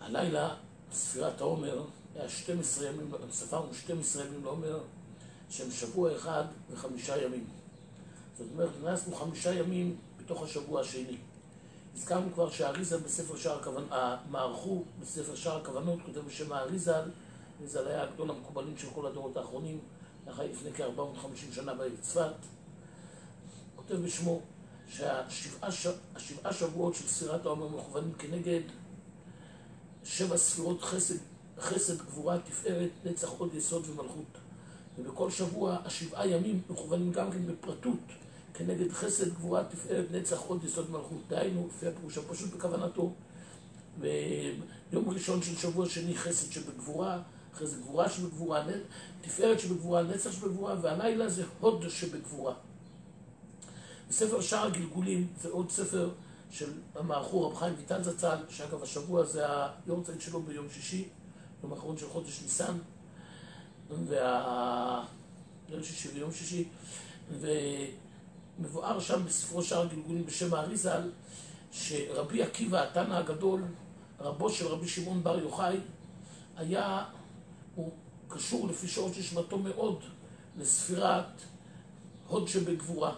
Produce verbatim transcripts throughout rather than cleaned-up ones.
הלילה, ספירת העומר, היה שנים עשר ימים, ספרנו שנים עשר ימים לעומר, שהם שבוע אחד וחמישה ימים. זאת אומרת, נכנסנו חמישה ימים בתוך השבוע השני. הזכרנו כבר שהאריזל בספר שער הכוונות, המערכו בספר שער הכוונות, כותב בשם האריזל, האריזל היה גדול המקובלים של כל הדורות האחרונים, לאחר לפני כ-ארבע מאות וחמישים שנה בעיר צפת. כותב בשמו שהשבעה שבועות של ספירת העומר מכוונים כנגד שבע ספירות חסד, חסד, גבורה, תפארת, נצח, עוד יסוד ומלכות. ובכל שבוע השבעה ימים מכוונים גם כן בפרטות כנגד חסד, גבורה, תפארת, נצח, עוד יסוד מלכות. דהיינו, לפי הפירוש הפשוט בכוונתו, ביום ראשון של שבוע שני חסד שבגבורה, אחרי זה גבורה שבגבורה, תפארת שבגבורה, נצח שבגבורה, והלילה זה הוד שבגבורה. בספר שער הגלגולים, זה עוד ספר של המערכו רב חיים ויטל זצ"ל, שאגב השבוע זה היום צייד שלו ביום שישי, יום האחרון של חודש ניסן, וה... יום שישי ויום שישי, ומבואר שם בספרו שער הגלגולים בשם האריזל, שרבי עקיבא, התנא הגדול, רבו של רבי שמעון בר יוחאי, היה, הוא קשור לפי שעות נשמתו מאוד לספירת הוד שבגבורה.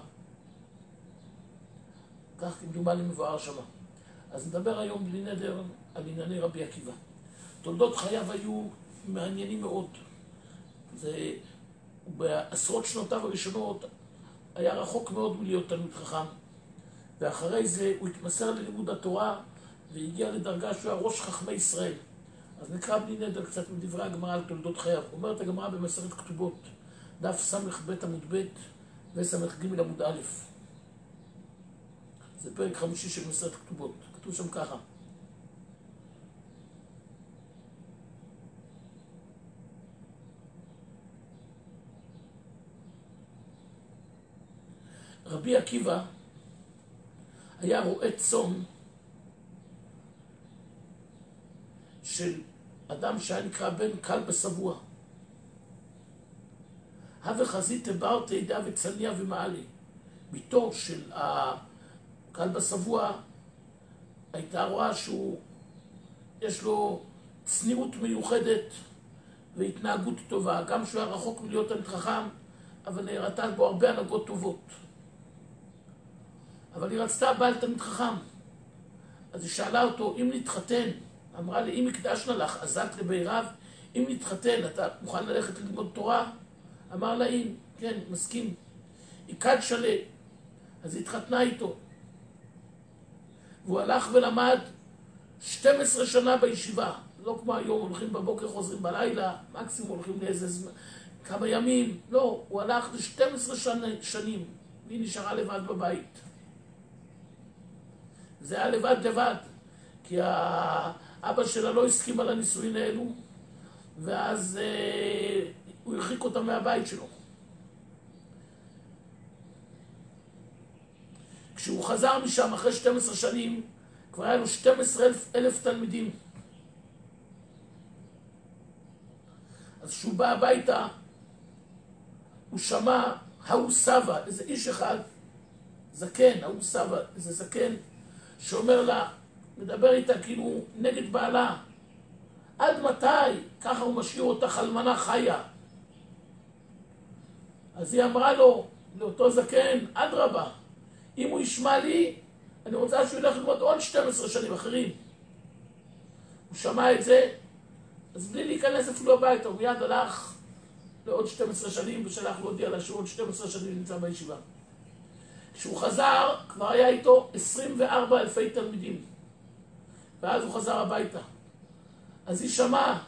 כך כמדומני מבואר שמה. אז נדבר היום בלי נדר על ענייני רבי עקיבא. תולדות חייו היו מעניינים מאוד. זה, בעשרות שנותיו הראשונות היה רחוק מאוד מלהיות תלמיד חכם, ואחרי זה הוא התמסר ללימוד התורה והגיע לדרגה שהוא היה ראש חכמי ישראל. אז נקרא בלי נדר קצת מדברי הגמרא על תולדות חייו. אומרת הגמרא במסכת כתובות, דף ס"ב עמוד ב' וס"ג עמוד א'. זה פרק חמישי של מסכת כתובות. כתוב שם ככה: רבי עקיבא היה רועה צאן של אדם שהיה נקרא בן כלבא שבוע. הווה חזית בר תדע וצניה ומעלה. ביתו של הכלבא שבוע הייתה רואה שהוא יש לו צניעות מיוחדת והתנהגות טובה, גם שהוא היה רחוק מלהיות תלמיד חכם, אבל נראתה בו הרבה הנהגות טובות. אבל היא רצתה בעל תלמיד חכם, אז היא שאלה אותו, אם נתחתן, אמרה לי, אם יקדשנה לך, עזת לבי רב, אם נתחתן, אתה מוכן ללכת ללמוד תורה? אמר לה, אם, כן, מסכים. היא קד שלה, אז היא התחתנה איתו. והוא הלך ולמד שתים עשרה שנה בישיבה. לא כמו היום, הולכים בבוקר, חוזרים בלילה, מקסימום הולכים לאיזה זמן, כמה ימים. לא, הוא הלך ל-שתים עשרה שנים, והיא נשארה לבד בבית. זה היה לבד לבד, כי האבא שלה לא הסכים על הנישואין האלו, ואז אה, הוא הרחיק אותה מהבית שלו. כשהוא חזר משם אחרי שתים עשרה שנים, כבר היה לו שנים עשר אלף תלמידים. אז כשהוא בא הביתה, הוא שמע, ההוא סבא, איזה איש אחד, זקן, ההוא סבא, איזה זקן, שאומר לה, מדבר איתה כאילו נגד בעלה, עד מתי? ככה הוא משאיר אותך אלמנה חיה. אז היא אמרה לו, לאותו זקן, עד רבה, אם הוא ישמע לי, אני רוצה שהוא ילך ללמוד עוד שתים עשרה שנים אחרים. הוא שמע את זה, אז בלי להיכנס אפילו הביתה, הוא מיד הלך לעוד שתים עשרה שנים, ושלח להודיע לה שהוא עוד שתים עשרה שנים נמצא בישיבה. כשהוא חזר, כבר היה איתו עשרים וארבעה אלפי תלמידים. ואז הוא חזר הביתה. אז היא שמעה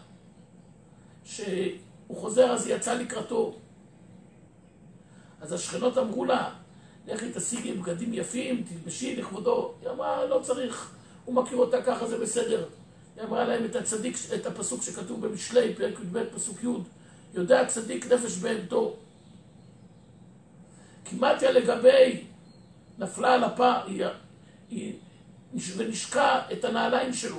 שהוא חוזר, אז היא יצאה לקראתו. אז השכנות אמרו לה, לכי תשיגי בגדים יפים, תלבשי לכבודו. היא אמרה, לא צריך, הוא מכיר אותה ככה, זה בסדר. היא אמרה להם את הצדיק, את הפסוק שכתוב במשלי, פרק י"ב, פסוק י', יודע צדיק נפש בהמתו. כמעט לגבי נפלה על הפה, היא, היא, ונשקע את הנעליים שלו.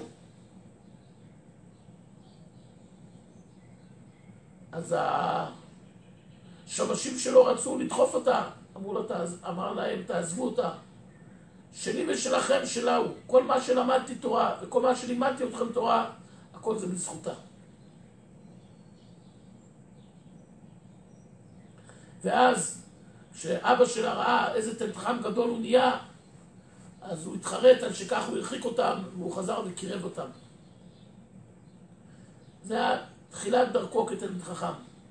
אז השמשים שלו רצו לדחוף אותה, אמרו לו, אמר להם, תעזבו אותה. שלי ושלכם שלה הוא. כל מה שלמדתי תורה, וכל מה שלימדתי אתכם תורה, הכל זה בזכותה. ואז, כשאבא שלה ראה איזה תלחם גדול הוא נהיה, אז הוא התחרט על שכך הוא הרחיק אותם, והוא חזר וקירב אותם. זה היה תחילת דרכו כתלמיד חכם.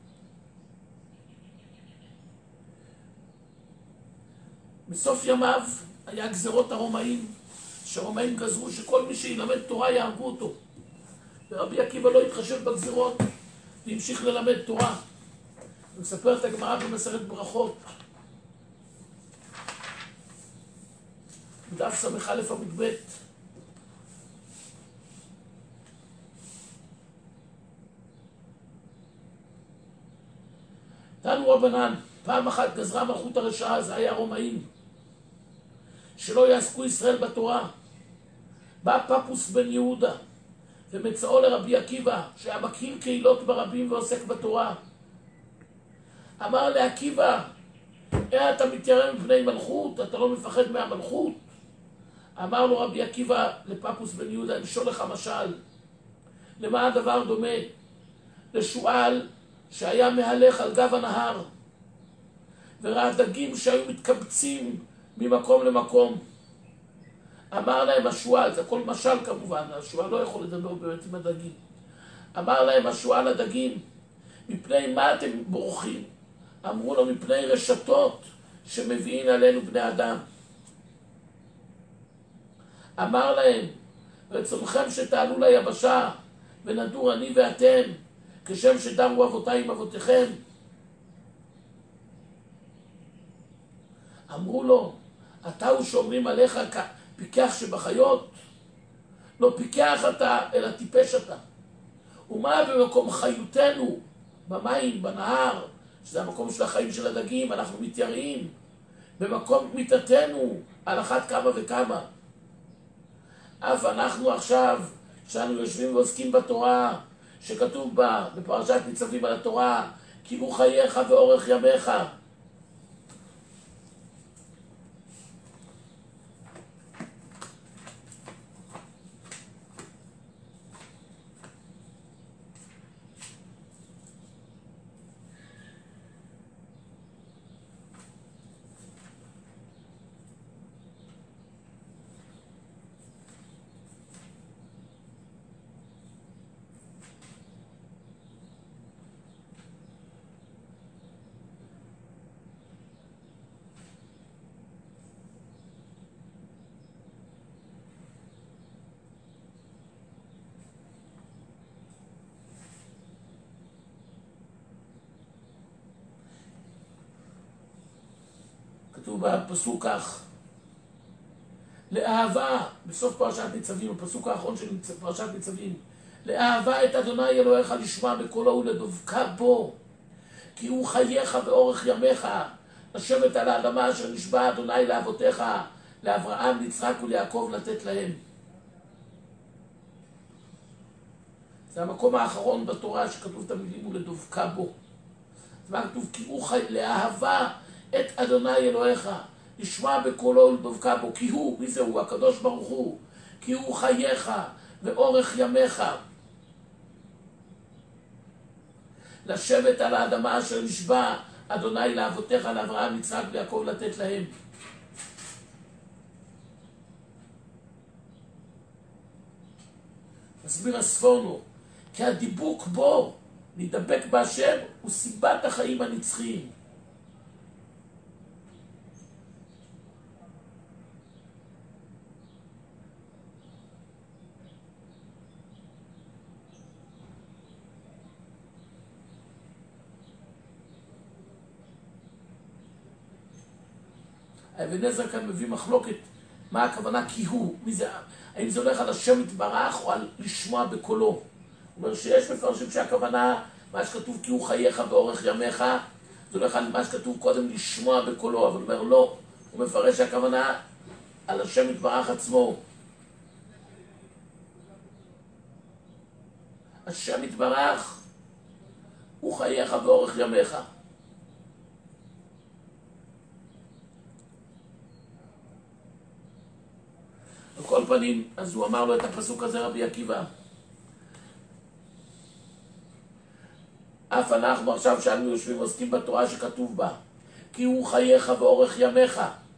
בסוף ימיו היה גזרות הרומאים, שהרומאים גזרו שכל מי שילמד תורה יהרגו אותו. ורבי עקיבא לא התחשב בגזרות, והמשיך ללמד תורה. ומספרת הגמרא במסכת ברכות. בדף סמך א' עמוד ב'. תנו רבנן, פעם אחת גזרה מלכות הרשעה, זה היה רומאים, שלא יעסקו ישראל בתורה. בא פפוס בן יהודה ומצאו לרבי עקיבא, שהיה מקים קהילות ברבים ועוסק בתורה. אמר לעקיבא, אה, אתה מתיירא מפני מלכות, אתה לא מפחד מהמלכות? אמר לו רבי עקיבא לפפוס בן יהודה, אמשול לך משל. למה הדבר דומה? לשועל שהיה מהלך על גב הנהר, וראה דגים שהיו מתקבצים ממקום למקום. אמר להם השועל, זה הכל משל כמובן, השועל לא יכול לדבר באמת עם הדגים. אמר להם השועל לדגים, מפני מה אתם בורחים? אמרו לו, מפני רשתות שמביאים עלינו בני אדם. אמר להם, רצונכם שתעלו ליבשה ונדור אני ואתם, כשם שדרו אבותיי עם אבותיכם. אמרו לו, אתה הוא שאומרים עליך פיקח שבחיות? לא פיקח אתה, אלא טיפש אתה. ומה במקום חיותנו, במים, בנהר, שזה המקום של החיים של הדגים, אנחנו מתייראים. במקום מיתתנו, על אחת כמה וכמה. אף אנחנו עכשיו, שאנו יושבים ועוסקים בתורה, שכתוב בה, בפרשת ניצבים על התורה, כי הוא חייך ואורך ימיך. כתוב בפסוק כך, לאהבה, בסוף פרשת ניצבים, הפסוק האחרון של פרשת ניצבים, לאהבה את אדוני אלוהיך לשמוע בקולו ולדבקה בו, כי הוא חייך ואורך ימיך, לשבת על האדמה אשר נשבע אדוני לאבותיך, לאברהם, ליצחק וליעקב לתת להם. זה המקום האחרון בתורה שכתוב את המילים ולדבקה בו. אז מה כתוב? כי הוא חי... לאהבה את אדוני אלוהיך, לשמוע בקולו ולדבקה בו, כי הוא, מי זה הוא? הקדוש ברוך הוא, כי הוא חייך ואורך ימיך. לשבת על האדמה אשר נשבע אדוני לאבותיך, לאברהם, ליצחק ויעקב לתת להם. מסביר הספורנו, כי הדיבוק בו, להידבק בהשם, הוא סיבת החיים הנצחיים. אבן עזרא כאן מביא מחלוקת, מה הכוונה כי הוא, מי זה, האם זה הולך על השם יתברך או על לשמוע בקולו. הוא אומר שיש מפרשים שהכוונה, מה שכתוב כי הוא חייך ואורך ימיך, זה הולך על מה שכתוב קודם לשמוע בקולו, אבל הוא אומר לא, הוא מפרש שהכוונה על השם יתברך עצמו. השם יתברך הוא חייך ואורך ימיך. על כל פנים, אז הוא אמר לו את הפסוק הזה רבי עקיבא. אף אנחנו עכשיו שאנו יושבים ועוסקים בתורה שכתוב בה, כי הוא חייך ואורך ימיך.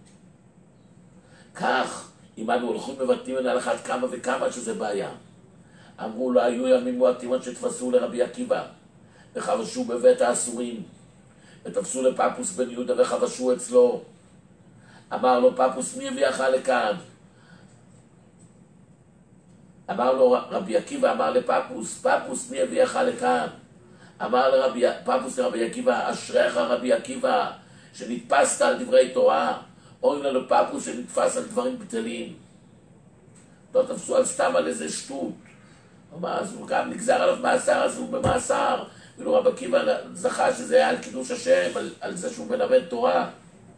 כך, אם אנו הולכים מבטאים על אחת כמה וכמה שזה בעיה. אמרו לו, היו ימים מועטים עד שתפסו לרבי עקיבא, וחבשו בבית האסורים, ותפסו לפפוס בן יהודה וחבשו אצלו. אמר לו פפוס, מי הביאך לכאן? אמר לו רבי עקיבא, אמר לפפוס, פפוס, מי הביאך לכאן? אמר לרבי, פפוס לרבי עקיבא, אשריך רבי עקיבא, שנתפסת על דברי תורה, או אם לנו פפוס שנתפס על דברים בטלים. לא תפסו על סתם על איזה שטות. אז הוא גם נגזר עליו מאסר, אז הוא במאסר. ולא רבי עקיבא זכה שזה היה על קידוש השם, על, על זה שהוא מלמד תורה.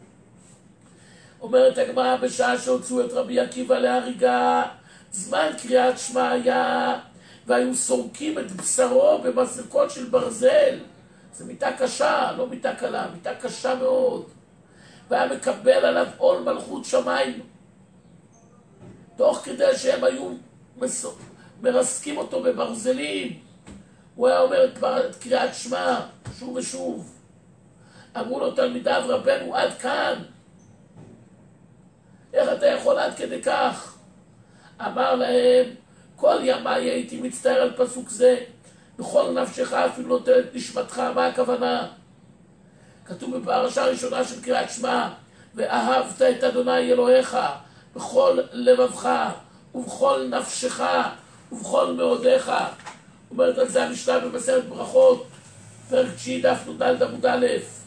אומרת הגמרא, בשעה שהוצאו את רבי עקיבא להריגה, זמן קריאת שמע היה, והיו סורקים את בשרו במסרקות של ברזל. זו מיטה קשה, לא מיטה קלה, מיטה קשה מאוד. והיה מקבל עליו עול מלכות שמיים. תוך כדי שהם היו מרסקים אותו בברזלים, הוא היה אומר את קריאת שמע שוב ושוב. אמרו לו תלמידיו, רבנו, עד כאן. איך אתה יכול עד כדי כך? אמר להם, כל ימי הייתי מצטער על פסוק זה, בכל נפשך אפילו נוטל את נשמתך. מה הכוונה? כתוב בפרשה הראשונה של קריאת שמע, ואהבת את אדוני אלוהיך בכל לבבך ובכל נפשך ובכל מאודיך. אומרת על זה המשנה במסכת ברכות, פרק תשיעי דף נ"ד עמוד א'.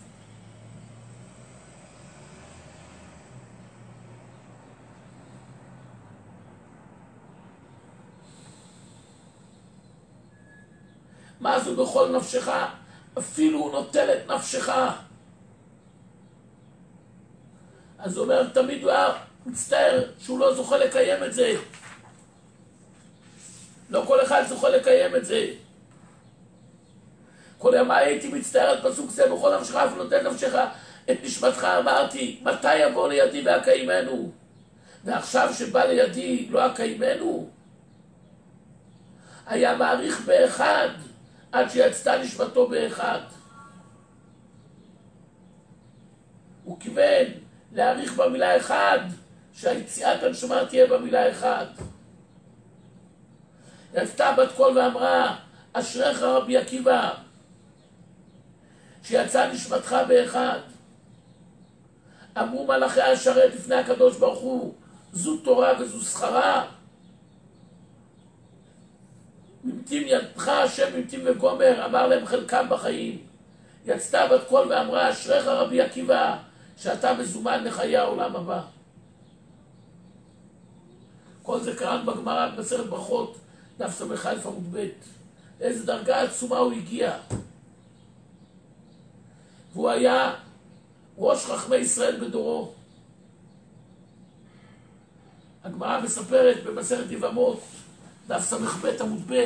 מה זו בכל נפשך? אפילו הוא נוטל את נפשך. אז הוא אומר, תמיד הוא היה מצטער שהוא לא זוכה לקיים את זה. לא כל אחד זוכה לקיים את זה. כל יום הייתי מצטער על פסוק זה, בכל נפשך אפילו נוטל נפשך את נשמתך. אמרתי, מתי יבוא לידי והקיימנו? ועכשיו שבא לידי לא הקיימנו? היה מעריך באחד עד שיצתה נשמתו באחד. הוא כיוון להעריך במילה אחד, שהיציאת הנשמה תהיה במילה אחד. יצתה בת קול ואמרה, אשריך רבי עקיבא, שיצא נשמתך באחד. אמרו מלאכי השרת לפני הקדוש ברוך הוא, זו תורה וזו שכרה. ממתים ידך השם ממתים וגומר, אמר להם חלקם בחיים. יצתה בת קול ואמרה, אשריך רבי עקיבא, שאתה מזומן לחיי העולם הבא. כל זה קראנו בגמרא במסכת ברכות, דף ס"א עמוד ב'. לאיזה דרגה עצומה הוא הגיע. והוא היה ראש חכמי ישראל בדורו. הגמרא מספרת במסכת יבמות, דף ס"ב עמוד ב'.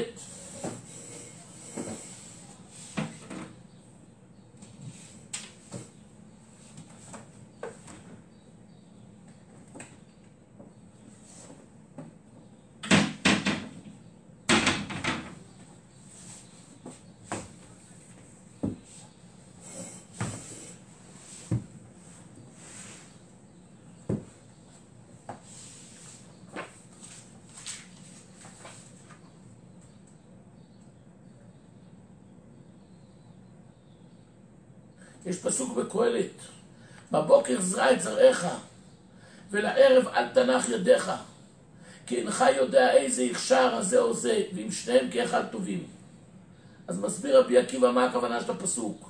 יש פסוק בקהלת, בבוקר זרע את זרעך, ולערב אל תנח ידיך, כי אינך יודע איזה יכשר הזה או זה, ועם שניהם כאחד טובים. אז מסביר רבי עקיבא מה הכוונה של הפסוק.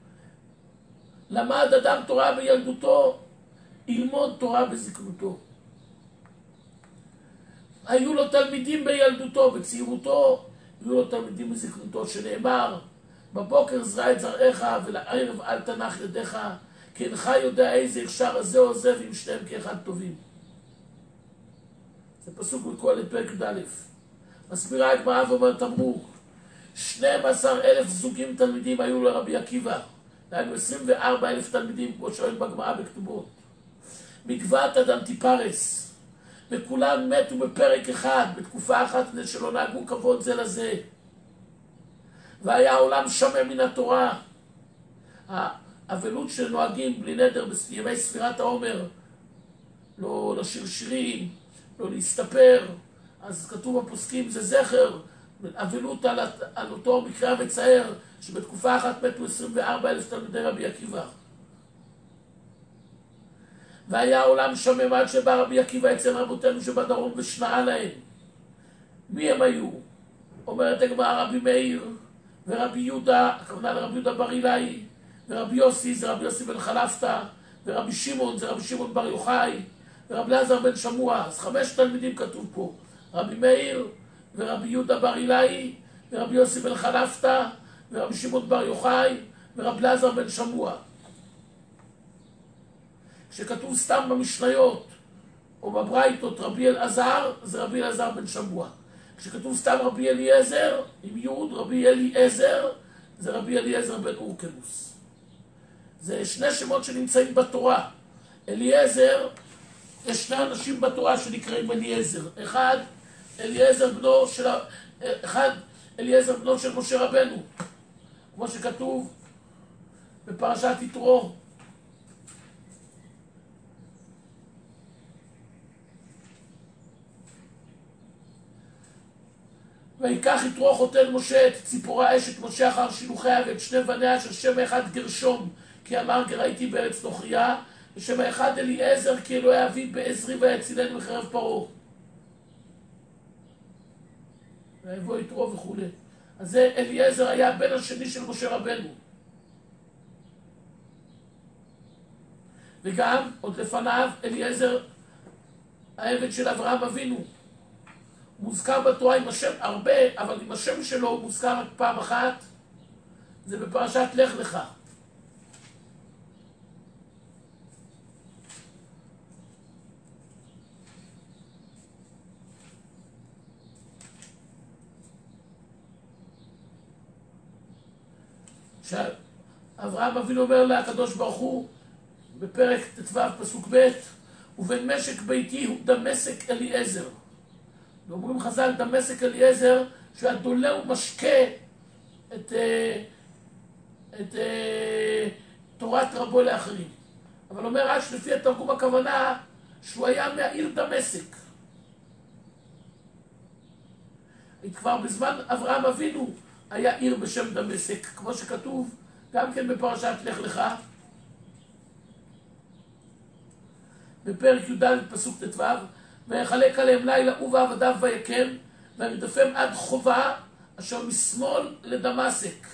למד אדם תורה בילדותו, ילמוד תורה בזקנותו. היו לו תלמידים בילדותו, בצעירותו, היו לו תלמידים בזקנותו, שנאמר, בבוקר זרע את זרעך ולערב אל תנח ידיך, כי אינך יודע איזה יכשר הזה או זה, ועם שניהם כאחד טובים. זה פסוק בקהלת פרק י"א. מסבירה הגמרא ואומרת, אמרו, שנים עשר אלף זוגים תלמידים היו לרבי עקיבא. היינו עשרים וארבעה אלף תלמידים, כמו שואל בגמרא בכתובות. מגבעת אדנטיפרס, וכולם מתו בפרק אחד, בתקופה אחת, שלא נהגו כבוד זה לזה. והיה העולם שומם מן התורה. האבלות שנוהגים בלי נדר בימי ספירת העומר, לא לשיר שירים, לא להסתפר, אז כתוב בפוסקים זה זכר, אבלות על, על אותו מקרה המצער, שבתקופה אחת מתו עשרים וארבעה אלף תלמידי רבי עקיבא. והיה העולם שומם עד שבא רבי עקיבא אצל רבותינו שבדרום ושנאה להם. מי הם היו? אומרת הגמרא רבי מאיר ורבי יהודה, הכוונה לרבי יהודה בר אילאי, ורבי יוסי זה רבי יוסי בן חלפתא, ורבי שמעון זה רבי שמעון בר יוחאי, ורבי אלעזר בן שמוע. אז חמש תלמידים כתוב פה, רבי מאיר ורבי יהודה בר אילאי, ורבי יוסי בן חלפתא, ורבי שמעון בר יוחאי, ורבי אלעזר בן שמוע. כשכתוב סתם במשניות או בברייתות רבי אלעזר, זה רבי אלעזר בן שמוע. כשכתוב סתם רבי אליעזר עם יוד, רבי אליעזר, זה רבי אליעזר בן אורקנוס. זה שני שמות שנמצאים בתורה. אליעזר, יש שני אנשים בתורה שנקראים אליעזר. אחד, אליעזר בנו של, אחד, אליעזר בנו של משה רבנו, כמו שכתוב בפרשת יתרו. ויקח יתרו חותן משה את ציפורה אשת משה אחר שילוחיה ואת שני בניה של שם האחד גרשום כי אמר גרייתי בארץ נוכריה, ושם האחד אליעזר כי אלוהי אבי בעזרי ויצילנו מחרב פרעה. ויבוא יתרו וכו'. אז זה אליעזר היה הבן השני של משה רבנו. וגם עוד לפניו אליעזר העבד של אברהם אבינו. מוזכר בתורה עם השם הרבה, אבל עם השם שלו הוא מוזכר רק פעם אחת, זה בפרשת לך לך. שאברהם אבינו אומר לקדוש ברוך הוא בפרק ט"ו פסוק ב' ובן משק ביתי הוא דמשק אליעזר. ואומרים חז"ל דמשק אליעזר שהוא דולה ומשקה את, את, את תורת רבו לאחרים. אבל אומר רש לפי התרגום הכוונה שהוא היה מהעיר דמשק. כבר בזמן אברהם אבינו היה עיר בשם דמשק, כמו שכתוב גם כן בפרשת לך לך בפרק י"ד פסוק ט"ו ויחלק עליהם לילה הוא ועבדיו ויקם וירדפם עד חובה אשר משמאל לדמשק.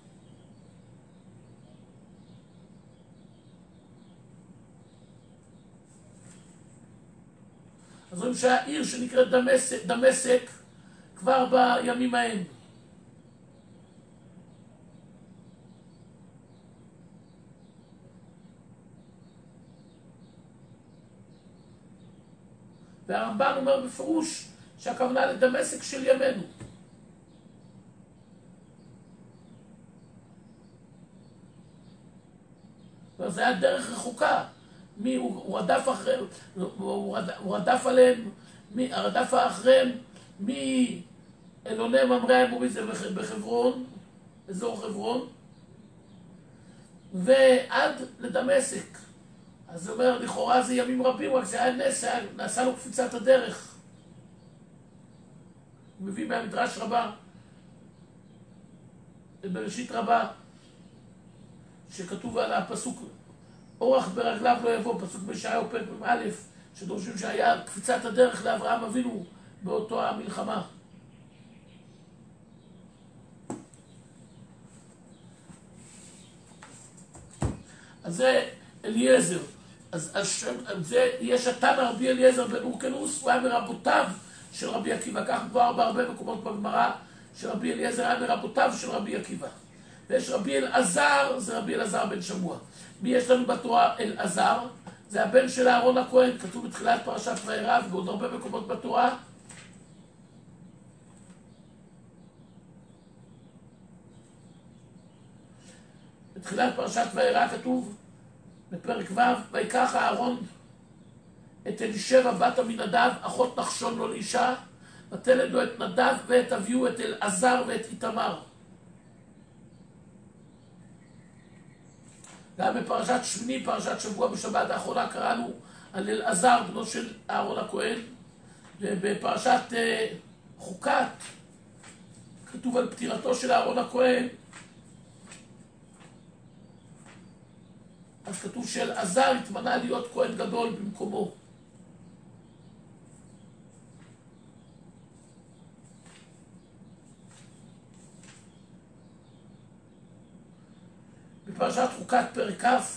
אז רואים שהעיר שנקראת דמשק, דמשק כבר בימים ההם. והרמב"ן אומר בפירוש שהכוונה לדמשק של ימינו. וזה היה דרך רחוקה. מי הוא, הוא רדף אחריהם, הוא, רד, הוא רדף עליהם, מי הרדף אחריהם, מאלוני ממרא האמורי זה בחברון, אזור חברון, ועד לדמשק. אז זה אומר, לכאורה זה ימים רבים, רק זה היה נס, נעשה לו קפיצת הדרך. הוא מביא מהמדרש רבה, בראשית רבה, שכתוב על הפסוק, אורח ברגליו לא יבוא, פסוק בישעיהו פרק א', שדורשים שהיה קפיצת הדרך לאברהם אבינו באותו המלחמה. אז זה אליעזר. אז השם, זה יש התנא רבי אליעזר בן אורקנוס, הוא היה מרבותיו של רבי עקיבא, כך כבר בהרבה מקומות בגמרא שרבי אליעזר היה מרבותיו של רבי עקיבא. ויש רבי אלעזר, זה רבי אלעזר בן שמוע. מי יש לנו בתורה אלעזר? זה הבן של אהרון הכהן, כתוב בתחילת פרשת וירא ובעוד הרבה מקומות בתורה. בתחילת פרשת וירא כתוב בפרק ו' ויקח אהרון את אלישבע בת עמינדב אחות נחשון לו לאישה ותלד לו את נדב ואת אביהו את אלעזר ואת איתמר. גם בפרשת שמיני, פרשת שבוע בשבת האחרונה, קראנו על אלעזר, בנו של אהרון הכהן, ובפרשת אה, חוקת, כתוב על פטירתו של אהרון הכהן, אז כתוב שאלעזר התמנה להיות כהן גדול במקומו. בפרשת חוקת פרק כ'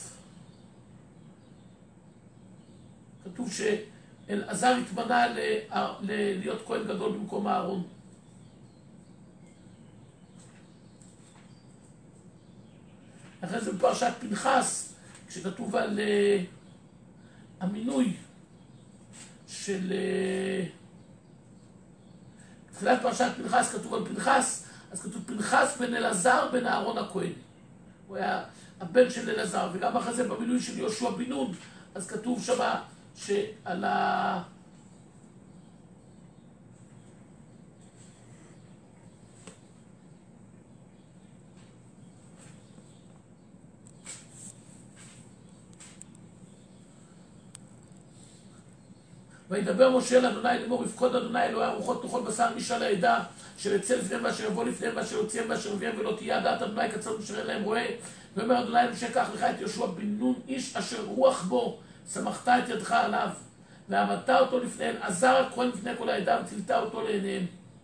כתוב שאלעזר התמנה להיות כהן גדול במקום אהרון. אחרי זה בפרשת פנחס, כשכתוב על uh, המינוי של... Uh, תחילת פרשת פנחס כתוב על פנחס, אז כתוב פנחס בן אלעזר בן אהרון הכהן. הוא היה הבן של אלעזר, וגם אחרי זה במינוי של יהושע בן נון, אז כתוב שמה שעל ה... וידבר משה אל אדוני לאמור, יפקוד אדוני אלוהי הרוחות תאכל בשר איש על העדה, אשר יצא לפניהם ואשר יבוא לפניהם ואשר יוציאם ואשר יביאם, ולא תהיה דעת אדוני קצר אשר אין להם רועה. ואומר אדוני אל משה, קח לך את יהושע בן נון איש אשר רוח בו, סמכת את ידך עליו, ועמדת אותו לפניהם, עזר הכהן לפני כל העדה וצילתה אותו לעיניהם.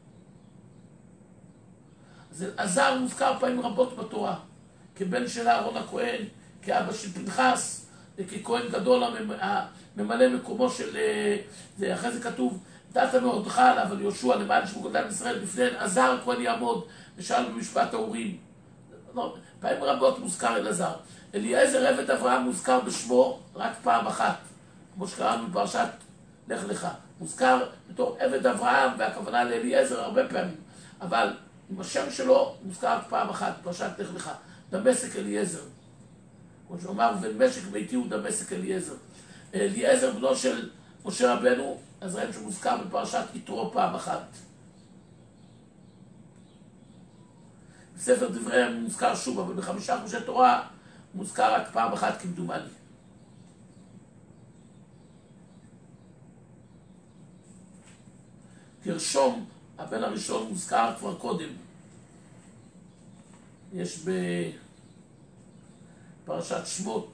אז עזר מוזכר פעמים רבות בתורה, כבן של אהרון הכהן, כאבא של פנחס, וככהן גדול הממלא מקומו של... זה, אחרי זה כתוב, נתת מאודך עליו על יהושע למען שמו גדל ישראל, בפניהם עזר הכהן יעמוד ושאל במשפט האורים. לא, פעמים רבות מוזכר אלעזר. אליעזר עבד אברהם מוזכר בשמו רק פעם אחת, כמו שקראנו בפרשת לך לך. מוזכר בתור עבד אברהם, והכוונה לאליעזר הרבה פעמים, אבל עם השם שלו מוזכר רק פעם אחת, פרשת לך לך. דמשק אליעזר. כמו שאומר, ובן משק ביתי הוא דמשק אליעזר. אליעזר בנו של משה רבנו, אז ראינו שמוזכר בפרשת יתרו פעם אחת. בספר דברי מוזכר שוב, אבל בחמישה חומשי תורה מוזכר רק פעם אחת כמדומני. גרשום, הבן הראשון, מוזכר כבר קודם. יש בפרשת שמות.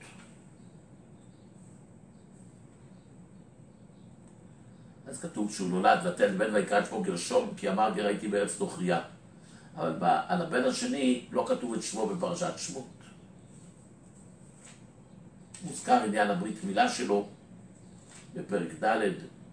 אז כתוב שהוא נולד ותן בן ויקרא את שמו גרשום, כי אמר גר הייתי בארץ נוכריה. אבל על הבן השני לא כתוב את שמו בפרשת שמות. מוזכר עניין הברית מילה שלו בפרק ד'.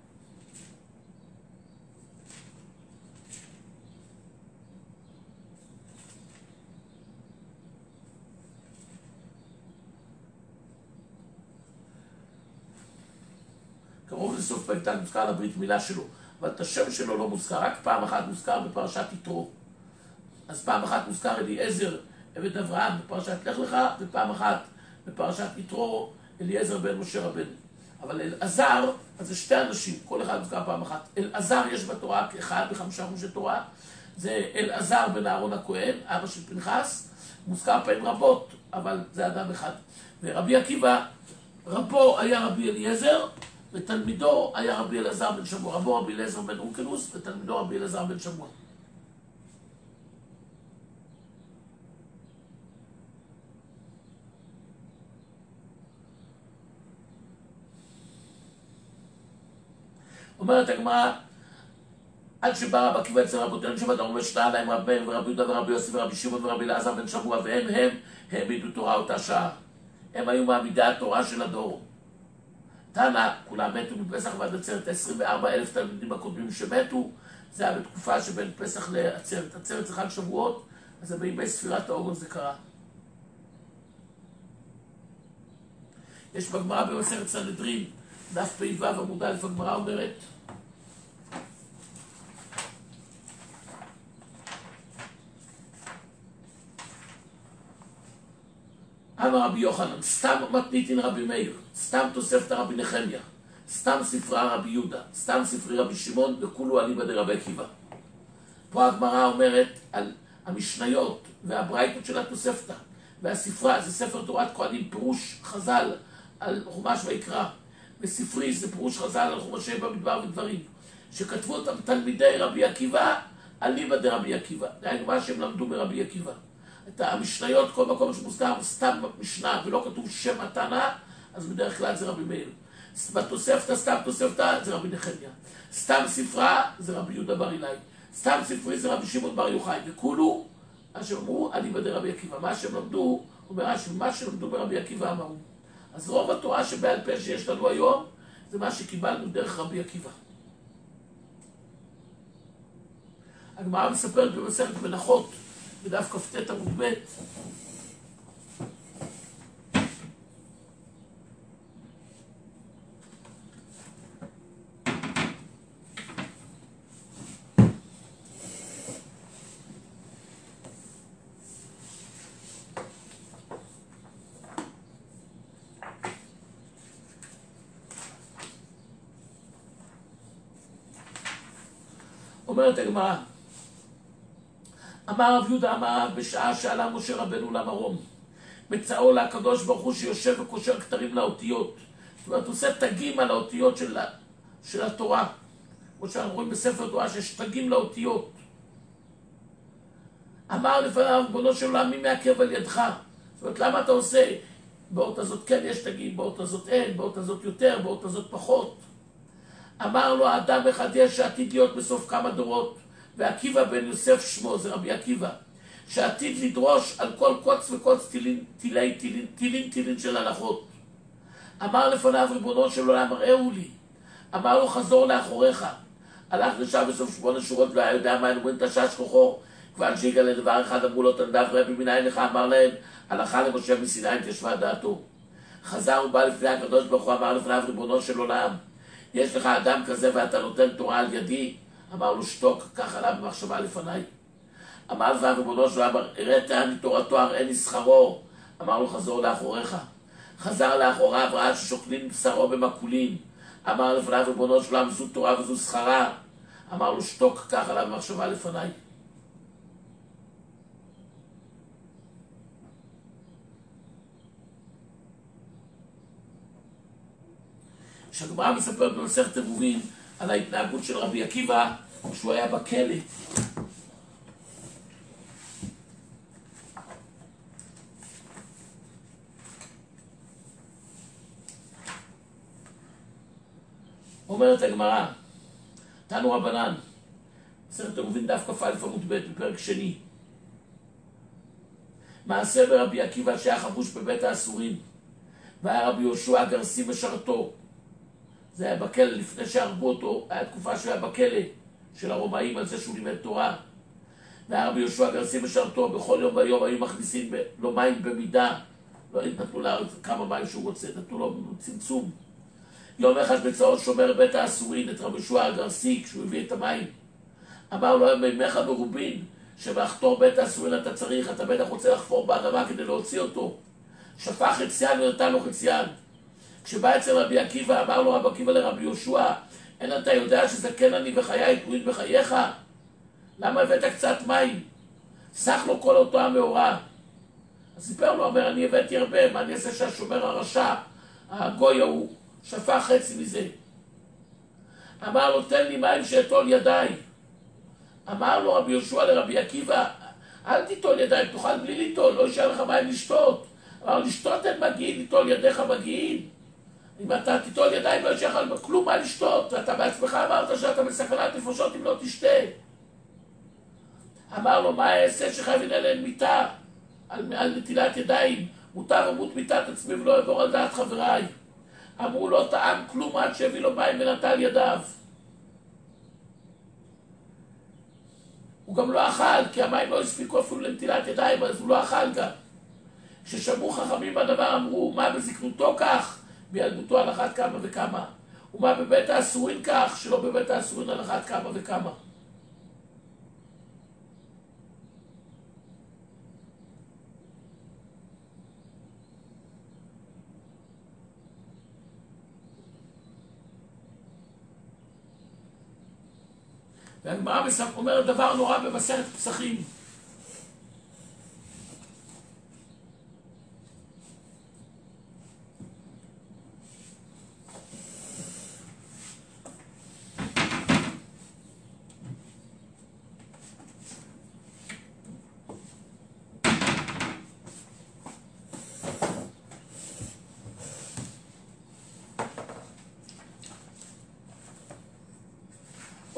קרוב לסוף פרק ד' מוזכר על הברית מילה שלו, אבל את השם שלו לא מוזכר, רק פעם אחת מוזכר בפרשת יתרו. אז פעם אחת מוזכר אליעזר עבד אברהם בפרשת לך לך, ופעם אחת בפרשת יתרו אליעזר בן משה רבנו. אבל אלעזר, אז זה שתי אנשים, כל אחד מוזכר פעם אחת. אלעזר יש בתורה כאחד בחמישה חומשי תורה, זה אלעזר בן אהרון הכהן, אבא של פנחס, מוזכר פעמים רבות, אבל זה אדם אחד. ורבי עקיבא, רבו היה רבי אליעזר, ותלמידו היה רבי אלעזר בן שמוע. רבו רבי אליעזר בן אונקלוס, ותלמידו רבי אלעזר בן שמוע. אומרת הגמרא, עד שבא רבי עקיבא אצל רבותינו שבא דרום ושתה להם רבי מאיר ורבי יהודה ורבי יוסי ורבי שמעון ורבי אלעזר בן שמוע, והם הם העמידו תורה אותה שעה. הם היו מעמידי התורה של הדור. תנא, כולם מתו מפסח ועד עצרת, עשרים וארבעה אלף תלמידים הקודמים שמתו, זה היה בתקופה שבין פסח לעצרת. עצרת זה חג שבועות, אז בימי ספירת האוגוסט זה קרה. יש בגמרא במסכת סנהדרין, דף פ"ו עמוד א', הגמרא אומרת, אמר רבי יוחנן, סתם מתניתין רבי מאיר, סתם תוספתא רבי נחמיה, סתם ספרה רבי יהודה, סתם ספרי רבי שמעון, וכולו אליבא דרבי עקיבא. פה הגמרא אומרת על המשניות והברייתות של התוספתא, והספרה זה ספר תורת כהנים, פירוש חז"ל על חומש ויקרא, וספרי זה פירוש חז"ל על חומשי במדבר ודברים, שכתבו אותם תלמידי רבי עקיבא, אליבא דרבי עקיבא. דהיינו מה שהם למדו מרבי עקיבא. את המשניות, כל מקום שמוזכר סתם משנה ולא כתוב שם התנא, אז בדרך כלל זה רבי מאיר. בתוספתא, סתם תוספתא, זה רבי נחמיה. סתם ספרה, זה רבי יהודה בר אילאי. סתם ספרי זה רבי שמעון בר יוחאי. וכולו, מה שהם אמרו, אליבא דרבי עקיבא. מה שהם למדו, אומר רש"י, מה שלמדו ברבי עקיבא אמרו. אז רוב התורה שבעל פה שיש לנו היום, זה מה שקיבלנו דרך רבי עקיבא. הגמרא מספרת במסכת מנחות, בדף כ"ט עמוד ב', אומרת הגמרא, אמר רב יהודה אמר בשעה שעלה משה רבנו למרום, מצאו לקדוש ברוך הוא שיושב וקושר כתרים לאותיות. זאת אומרת, הוא עושה תגים על האותיות של, של התורה. כמו שאנחנו רואים בספר תורה שיש תגים לאותיות. אמר לפניו, ריבונו של עולם, מי מעכב על ידך? זאת אומרת, למה אתה עושה? באות הזאת כן יש תגים, באות הזאת אין, באות הזאת יותר, באות הזאת פחות. אמר לו, האדם אחד יש שעתיד להיות בסוף כמה דורות, ועקיבא בן יוסף שמו, זה רבי עקיבא, שעתיד לדרוש על כל קוץ וקוץ תילין, תילי, תילין, תילין, תילין של הלכות. אמר לפניו, ריבונו של עולם, ראו לי. אמר לו, חזור לאחוריך. הלך לשם בסוף שמונה שורות, לא היה יודע מה, אומרים תשש כוחו, כיוון שהגיע לדבר אחד, אמרו לו, תנדב רבי מנין לך, אמר להם, הלכה למשה מסיני התיישבה דעתו. חזר ובא לפני הקדוש ברוך הוא, אמר לפניו, ריבונו של עולם, יש לך אדם כזה ואתה נותן תורה על ידי? אמר לו, שתוק, כך עלה במחשבה לפניי. אמר לפניו, ריבונו של עולם, הראית אני תורתו, הראני שכרו. אמר לו, חזור לאחוריך. חזר לאחוריו, ראה ששוקלים בשרו במקולים. אמר לפניו, ריבונו של עולם, זו תורה וזו שכרה. אמר לו, שתוק, כך עלה במחשבה לפניי. שהגמרא מספרת במסכת עירובין על ההתנהגות של רבי עקיבא כשהוא היה בכלא. אומרת הגמרא, תנו רבנן, מסכת עירובין דף כ"א עמוד ב' בפרק שני. מעשה ברבי עקיבא שהיה חבוש בבית האסורים, והיה רבי יהושע הגרסי משרתו. זה היה בכלא, לפני שהרגו אותו, היה תקופה שהוא היה בכלא של הרומאים על זה שהוא לימד תורה. והיה רבי יהושע הגרסי משרתו, בכל יום ויום היו מכניסים לו מים במידה, לא נתנו לו כמה מים שהוא רוצה, נתנו לו צמצום. יום אחד בצעו שומר בית האסורין את רבי יהושע הגרסי כשהוא הביא את המים. אמר לו, מימיך מרובין, שבלחתור בית האסורין אתה צריך, אתה בטח רוצה לחפור באדמה כדי להוציא אותו. שפך חציין ונתן לו חציין. כשבא אצל רבי עקיבא, אמר לו רבי עקיבא לרבי יהושע, אין אתה יודע שזקן אני וחיי תלויים בחייך? למה הבאת קצת מים? סך לו כל אותו המאורע. אז סיפר לו, אומר, אני הבאתי הרבה, מה אני אעשה שהשומר הרשע, הגוי ההוא, שפך חצי מזה. אמר לו, תן לי מים שאטול ידיי. אמר לו רבי יהושע לרבי עקיבא, אל תיטול ידיים, תוכל בלי ליטול, לא יישאר לך מים לשתות. אמר, לשתות אין מגיעים, ליטול ידיך מגיעים. אם אתה תיטול ידיים לא יישאר לך כלום מה לשתות, אתה בעצמך אמרת שאתה בסכנת נפשות אם לא תשתה. אמר לו, מה אעשה שחייבים עליהן מיתה, על, על נטילת ידיים, מותר אמות מיתת עצמי ולא יעבור על דעת חבריי. אמרו לו, טעם כלום עד שהביא לו מים ונטל ידיו. הוא גם לא אכל, כי המים לא הספיקו אפילו לנטילת ידיים, אז הוא לא אכל גם. כששמעו חכמים בדבר אמרו, מה בזקנותו כך? בילדותו על אחת כמה וכמה. ומה בבית האסורין כך? שלא בבית האסורין על אחת כמה וכמה. והגמרא אומרת דבר נורא במסכת פסחים.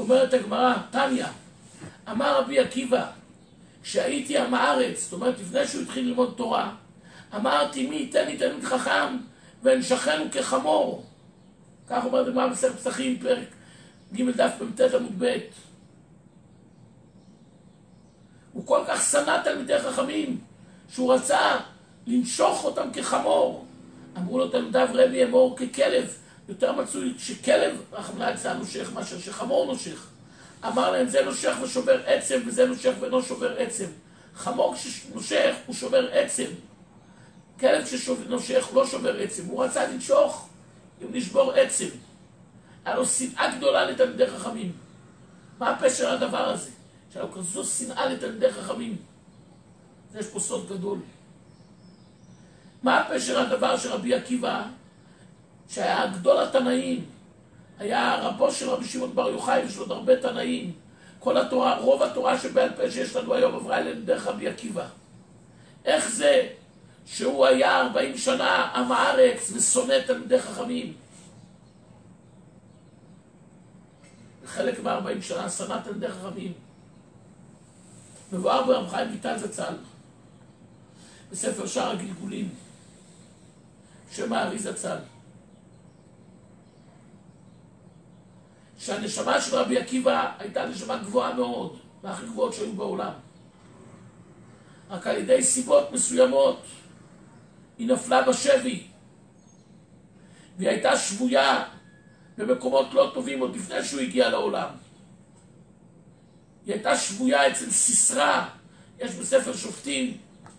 אומרת הגמרא, תניא, אמר רבי עקיבא, כשהייתי עם הארץ, זאת אומרת לפני שהוא התחיל ללמוד תורה, אמרתי מי ייתן לי תלמיד חכם ונשכנו כחמור. כך אומרת הגמרא במסכת פסחים, פרק ג' דף במ"ט עמוד ב'. הוא כל כך שנא תלמידי חכמים שהוא רצה לנשוך אותם כחמור. אמרו לו תלמידיו, רבי אמור ככלב, יותר מצוי שכלב רחמנא ליצלן נושך מאשר שחמור נושך. אמר להם, זה נושך ושובר עצם, וזה נושך ואינו שובר עצם. חמור כשנושך הוא שובר עצם, כלב שנושך לא שובר עצם. הוא רצה לנשוך אם לשבור עצם. היה לו שנאה גדולה לתלמידי חכמים. מה הפשר הדבר הזה? שהיה לו כזו שנאה לתלמידי חכמים. יש פה סוד גדול. מה הפשר הדבר שרבי עקיבא, שהיה גדול התנאים, היה רבו של רבי שמעון בר יוחאי, יש לו עוד הרבה תנאים. כל התורה, רוב התורה שבעל פה שיש לנו היום עברה אלינו דרך רבי עקיבא. איך זה שהוא היה ארבעים שנה עם הארץ ושונא תלמידי חכמים? חלק מה-ארבעים שנה שנא תלמידי חכמים. מבואר ברב חיים ויטל זצ"ל בספר שער הגלגולים, שם הארי זצ"ל, שהנשמה של רבי עקיבא הייתה נשמה גבוהה מאוד, מהכי גבוהות שהיו בעולם. רק על ידי סיבות מסוימות היא נפלה בשבי, והיא הייתה שבויה במקומות לא טובים עוד לפני שהוא הגיע לעולם. היא הייתה שבויה אצל סיסרא, יש בספר שופטים,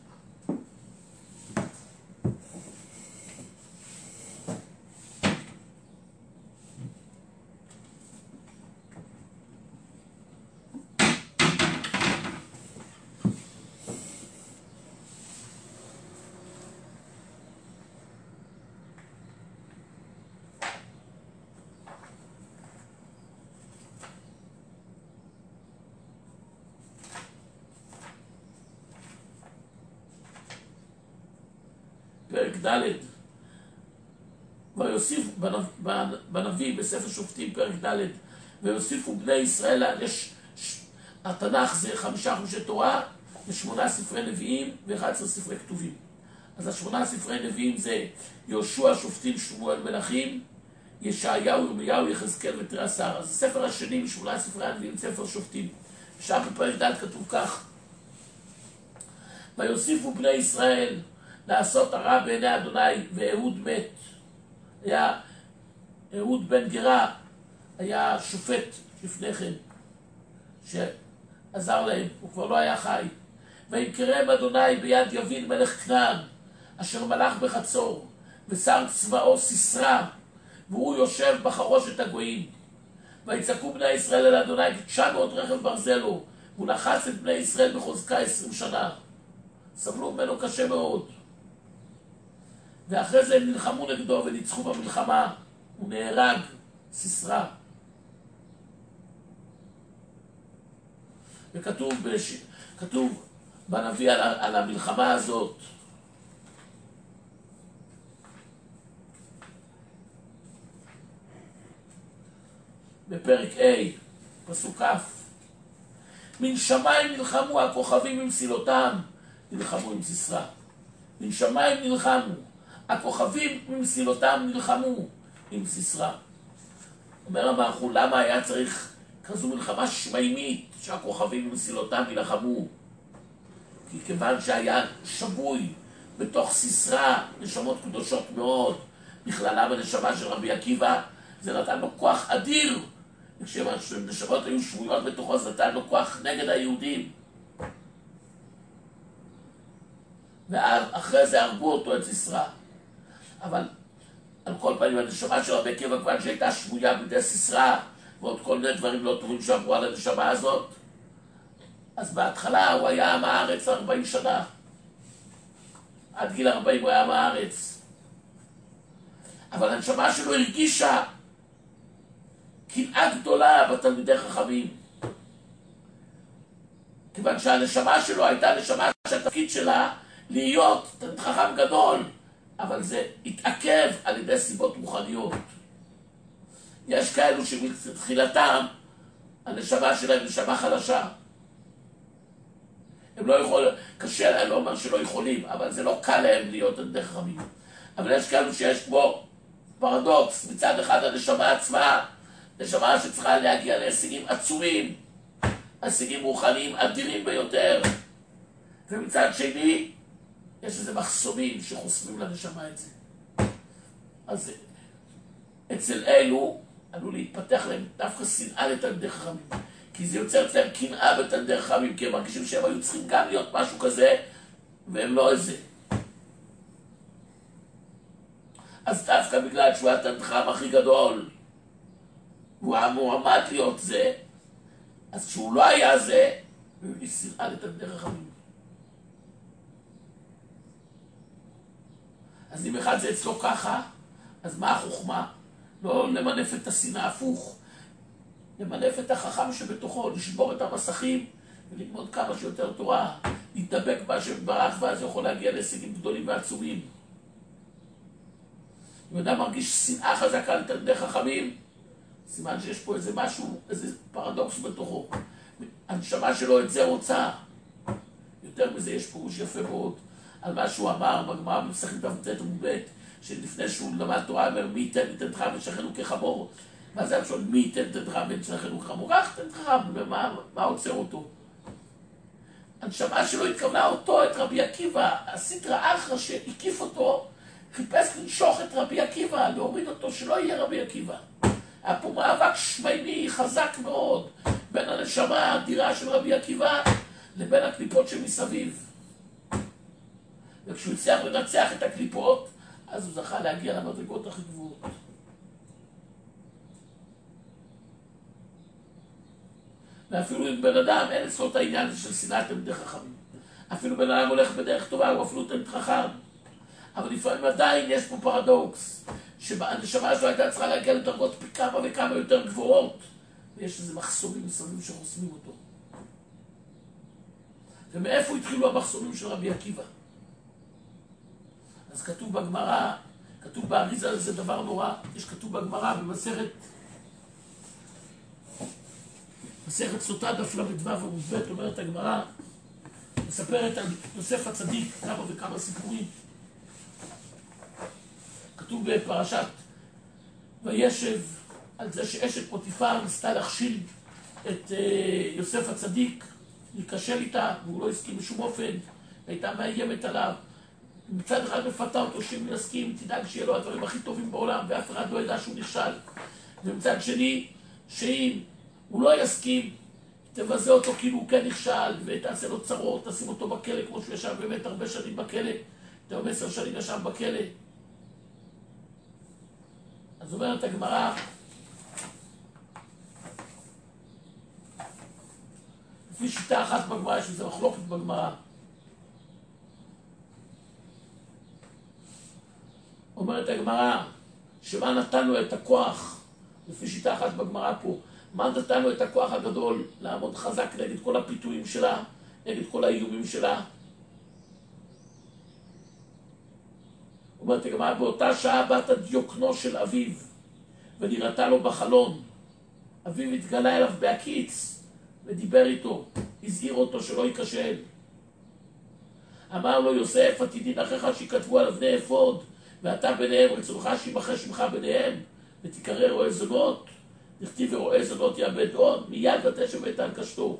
פרק ד', ויוסיף בנביא בספר שופטים פרק ד', ויוסיפו בני ישראל, יש, התנ"ך זה חמישה חומשי תורה ושמונה ספרי נביאים ואחד עשר ספרי כתובים. אז השמונה ספרי נביאים זה יהושע, שופטים, שמואל, מלכים, ישעיהו, ירמיהו, יחזקאל ותרי עשר. אז הספר השני משמונה ספרי הנביאים ספר שופטים. שם בפרק ד' כתוב כך, ויוסיפו בני ישראל לעשות הרע בעיני אדוני, ואהוד מת. היה אהוד בן גרה, היה שופט לפני כן שעזר להם, הוא כבר לא היה חי. ויקרם אדוני ביד יבין מלך כנען, אשר מלך בחצור, ושר צבאו סיסרא, והוא יושב בחרושת הגויים. ויצעקו בני ישראל אל אדוני תשע מאות רכב ברזלו, והוא לחץ את בני ישראל בחוזקה עשרים שנה. סבלו ממנו קשה מאוד. ואחרי זה הם נלחמו נגדו וניצחו במלחמה, הוא נהרג, סיסרא. וכתוב בש... כתוב בנביא על, על המלחמה הזאת, בפרק A, פסוק כ', מן שמיים נלחמו הכוכבים עם סילותם, נלחמו עם סיסרא. מן שמיים נלחמו, הכוכבים עם סילותם נלחמו עם סיסרא. אומר המערכו, למה היה צריך כזו מלחמה שמימית שהכוכבים עם סילותם נלחמו? כי כיוון שהיה שבוי בתוך סיסרא נשמות קדושות מאוד, בכללם הנשמה של רבי עקיבא, זה נתן לו כוח אדיר. וכשנשמות היו שבויות בתוכו, זה נתן לו כוח נגד היהודים. ואחרי זה הרגו אותו את סיסרא. אבל על כל פנים הנשמה של רבי עקיבא, כיוון שהייתה שבויה בידי סיסרא, ועוד כל מיני דברים לא טובים שעברו על הנשמה הזאת, אז בהתחלה הוא היה עם הארץ ארבעים שנה. עד גיל ארבעים הוא היה עם הארץ. אבל הנשמה שלו הרגישה קנאה גדולה בתלמידי חכמים. כיוון שהנשמה שלו הייתה נשמה שהתפקיד שלה להיות תלמיד חכם גדול, אבל זה התעכב על ידי סיבות רוחניות. יש כאלו שמתחילתם הנשמה שלהם נשמה חלשה. הם לא יכולים, קשה להם, לא אומר שלא יכולים, אבל זה לא קל להם להיות תלמידי חכמים. אבל יש כאלו שיש פה פרדוקס, מצד אחד הנשמה עצמה, נשמה שצריכה להגיע להישגים עצומים, הישגים רוחניים אדירים ביותר, ומצד שני, יש איזה מחסומים שחוסמים לנשמה את זה. אז אצל אלו עלול להתפתח להם דווקא שנאה לתלמידי חכמים, כי זה יוצר אצלם קנאה בתלמידי חכמים, כי הם מרגישים שהם היו צריכים גם להיות משהו כזה, והם לא איזה. אז דווקא בגלל שהוא היה תלמיד חכם הכי גדול, והוא היה מועמד להיות זה, אז כשהוא לא היה זה, הוא הביא שנאה לתלמידי חכמים. אז אם אחד זה אצלו ככה, אז מה החוכמה? לא למנף את השנאה, הפוך. למנף את החכם שבתוכו, לשבור את המסכים וללמוד כמה שיותר תורה, להתדבק בה שברך, ואז יכול להגיע להישגים גדולים ועצומים. אם אדם מרגיש שנאה חזקה לתלמידי חכמים, סימן שיש פה איזה משהו, איזה פרדוקס בתוכו. הנשמה שלו את זה רוצה. יותר מזה יש פירוש יפה מאוד על מה שהוא אמר בגמרא במסכת כ"ט עמוד ב', שלפני שהוא למד תורה אומר מי ייתן ותנתך ושכנו כחמור. מה זה שואל מי ייתן ותנתך ושכנו כחמור? כך תנתך, מה, מה עוצר אותו? הנשמה שלו התכוונה אותו, את רבי עקיבא, הסטרא אחרא שהקיף אותו, חיפש לנשוך את רבי עקיבא, להוריד אותו שלא יהיה רבי עקיבא. היה פה מאבק שמימי חזק מאוד בין הנשמה האדירה של רבי עקיבא לבין הקליפות שמסביב. וכשהוא הצליח לנצח את הקליפות, אז הוא זכה להגיע למדרגות הכי גבוהות. ואפילו אם בן אדם אין אצלו את העניין הזה של שנאת תלמידי חכמים. אפילו בן אדם הולך בדרך טובה, הוא אפילו תלמיד חכם. אבל לפעמים עדיין יש פה פרדוקס, שהנשמה שלו הייתה צריכה להגיע לדרגות פי כמה וכמה יותר גבוהות, ויש איזה מחסומים מסביב שחוסמים אותו. ומאיפה התחילו המחסומים של רבי עקיבא? אז כתוב בגמרא, כתוב באריזה, זה דבר נורא, יש כתוב בגמרא במסכת, מסכת סוטה דף למדווה ומובט, אומרת הגמרא, מספרת על יוסף הצדיק כמה וכמה סיפורים. כתוב בפרשת וישב על זה שאשת פוטיפר ניסתה להכשיל את יוסף הצדיק, להיכשל איתה, והוא לא הסכים בשום אופן, הייתה מאיימת עליו. מצד אחד מפתה אותו שאם הוא יסכים, תדאג שיהיה לו הדברים הכי טובים בעולם, ואף אחד לא ידע שהוא נכשל. ומצד שני, שאם הוא לא יסכים, תבזה אותו כאילו הוא כן נכשל, ותעשה לו צרות, תשים אותו בכלא, כמו שהוא ישב באמת הרבה שנים בכלא, תאום עשר שנים ישב בכלא. אז אומרת הגמרא, לפי שיטה אחת בגמרא, יש איזה מחלוקת בגמרא. אומרת הגמרא, שמה נתן לו את הכוח, לפי שיטה אחת בגמרא פה, מה נתן לו את הכוח הגדול לעמוד חזק נגד כל הפיתויים שלה, נגד כל האיומים שלה? אומרת הגמרא, באותה שעה באת דיוקנו של אביו, ונראתה לו בחלון. אביו התגלה אליו בהקיץ, ודיבר איתו, הזהיר אותו שלא ייכשל. אמר לו, יוסף, עתידין אחיך שיכתבו על אבני אפוד, ואתה ביניהם, רצונך שיבחר שמך ביניהם, ותיקרא רועה זונות, נכתיב ורועה זונות יאבד עוד, מיד ותשב את על קשתו.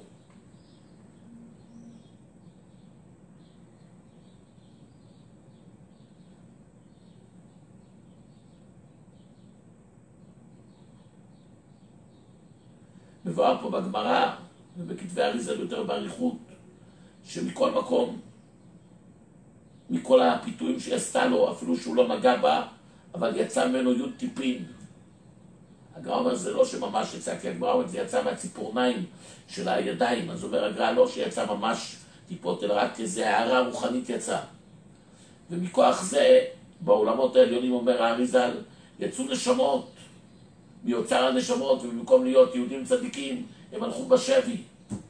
מבואר פה בגמרא, ובכתבי אריזה יותר באריכות, שמכל מקום, מכל הפיתויים שהיא עשתה לו, אפילו שהוא לא נגע בה, אבל יצא ממנו יוד טיפין. הגר"א אומר, זה לא שממש יצא, כי הגמרא אומר, זה יצא מהציפורניים של הידיים, אז אומר הגר"א לא שיצא ממש טיפות, אלא רק איזו הערה רוחנית יצא. ומכוח זה, בעולמות העליונים אומר האריז"ל, יצאו נשמות, מיוצר הנשמות, ובמקום להיות יהודים צדיקים, הם הלכו בשבי.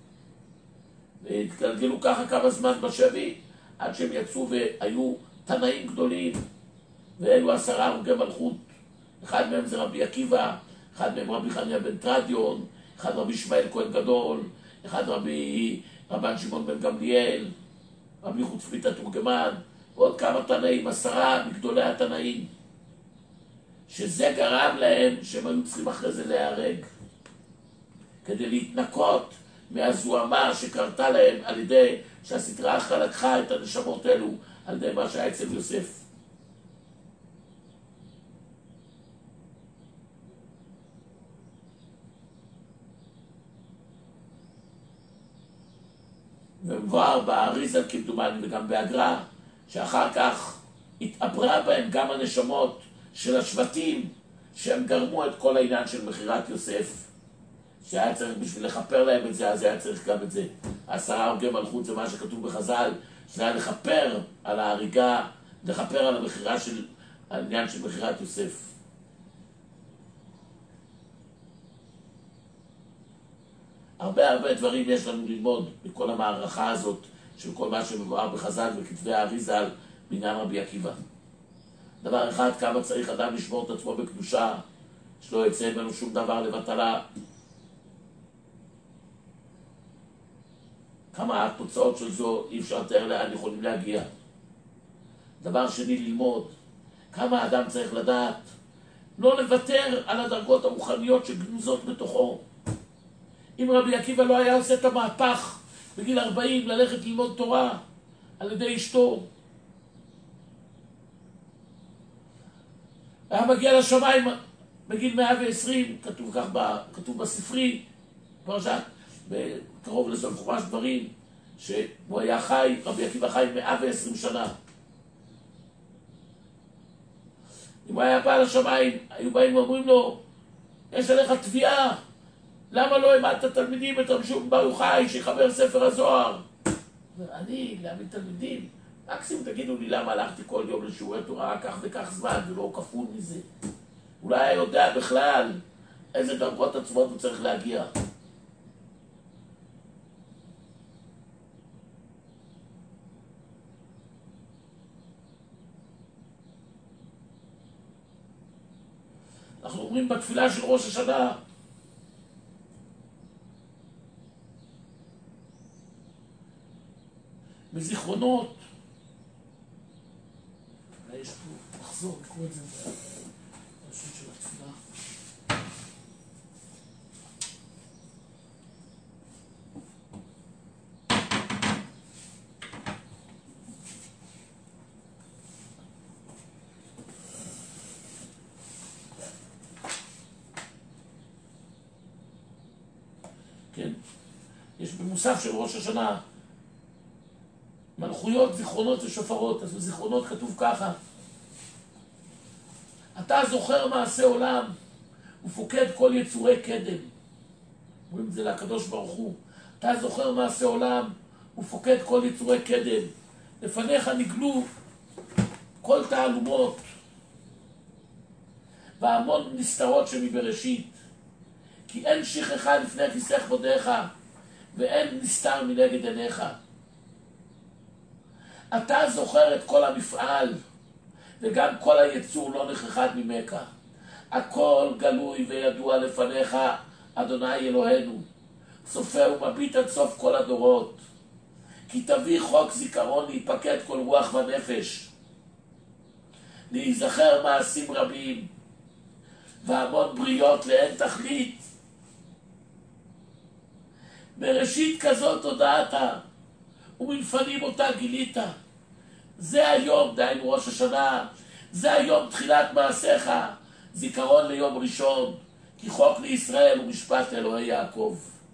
והתגלגלו ככה כמה זמן בשבי, עד שהם יצאו והיו תנאים גדולים, ואלו עשרה הרוגי מלכות. אחד מהם זה רבי עקיבא, אחד מהם רבי חנינא בן תרדיון, אחד רבי ישמעאל כהן גדול, אחד רבי רבן שמעון בן גמליאל, רבי חוצפית התורגמן, ועוד כמה תנאים, עשרה מגדולי התנאים, שזה גרם להם שהם היו צריכים אחרי זה להיהרג, כדי להתנקות מהזוהמה שקרתה להם על ידי שהסטרא אחרא לקחה את הנשמות אלו על ידי מה שהיה אצל יוסף. ומבואר באריזל כמדומני וגם בהגר"א, שאחר כך התעברה בהם גם הנשמות של השבטים שהם גרמו את כל העניין של מכירת יוסף, שהיה צריך בשביל לחפר להם את זה, אז היה צריך גם את זה. עשרה הורגי מלכות זה מה שכתוב בחז"ל, שזה היה לחפר על ההריגה, לחפר על המכירה של העניין של מכירת יוסף. הרבה הרבה דברים יש לנו ללמוד מכל המערכה הזאת של כל מה שמבואר בחז"ל וכתבי האריזל בעניין רבי עקיבא. דבר אחד, כמה צריך אדם לשמור את עצמו בקדושה, שלא יצא ממנו שום דבר לבטלה. כמה התוצאות של זו אי אפשר לתאר לאן יכולים להגיע. דבר שני, ללמוד כמה אדם צריך לדעת לא לוותר על הדרגות הרוחניות שגנוזות בתוכו. אם רבי עקיבא לא היה עושה את המהפך בגיל ארבעים ללכת ללמוד תורה על ידי אשתו, היה מגיע לשמיים בגיל מאה ועשרים, כתוב כך, כתוב בספרי, פרשת, קרוב לסוף חומש דברים, שהוא היה חי, רבי עקיבא חי מאה ועשרים שנה. אם הוא היה בא לשמיים, היו באים ואומרים לו, יש עליך תביעה, למה לא העמדת תלמידים את רבי שמעון בר יוחאי שיחבר ספר הזוהר? אני, להעמיד תלמידים? מקסימום תגידו לי למה הלכתי כל יום לשיעורי תורה כך וכך זמן ולא כפול מזה. אולי היה יודע בכלל איזה דרגות עצמות הוא צריך להגיע. אנחנו אומרים בתפילה של ראש השנה, בזיכרונות, יש פה, נחזור, לקרוא את זה בראשית של התפילה. כן, יש במוסף של ראש השנה, מלכויות, זיכרונות ושופרות. אז בזיכרונות כתוב ככה, אתה זוכר מעשה עולם ופוקד כל יצורי קדם. אומרים את זה לקדוש ברוך הוא, אתה זוכר מעשה עולם ופוקד כל יצורי קדם, לפניך נגלו כל תעלומות והמון נסתרות שמבראשית, כי אין שכחה לפני כיסא כבודיך ואין נסתר מנגד עיניך. אתה זוכר את כל המפעל, וגם כל היצור לא נכחד ממך. הכל גלוי וידוע לפניך, אדוני אלוהינו. צופה ומביט עד סוף כל הדורות. כי תביא חוק זיכרון להיפקד כל רוח ונפש. להיזכר מעשים רבים, והמון בריות לאין תכלית. בראשית כזאת הודעת, ומלפנים אותה גילית. זה היום, דהיינו ראש השנה, זה היום תחילת מעשיך, זיכרון ליום ראשון, כי חוק לישראל ומשפט אלוהי יעקב.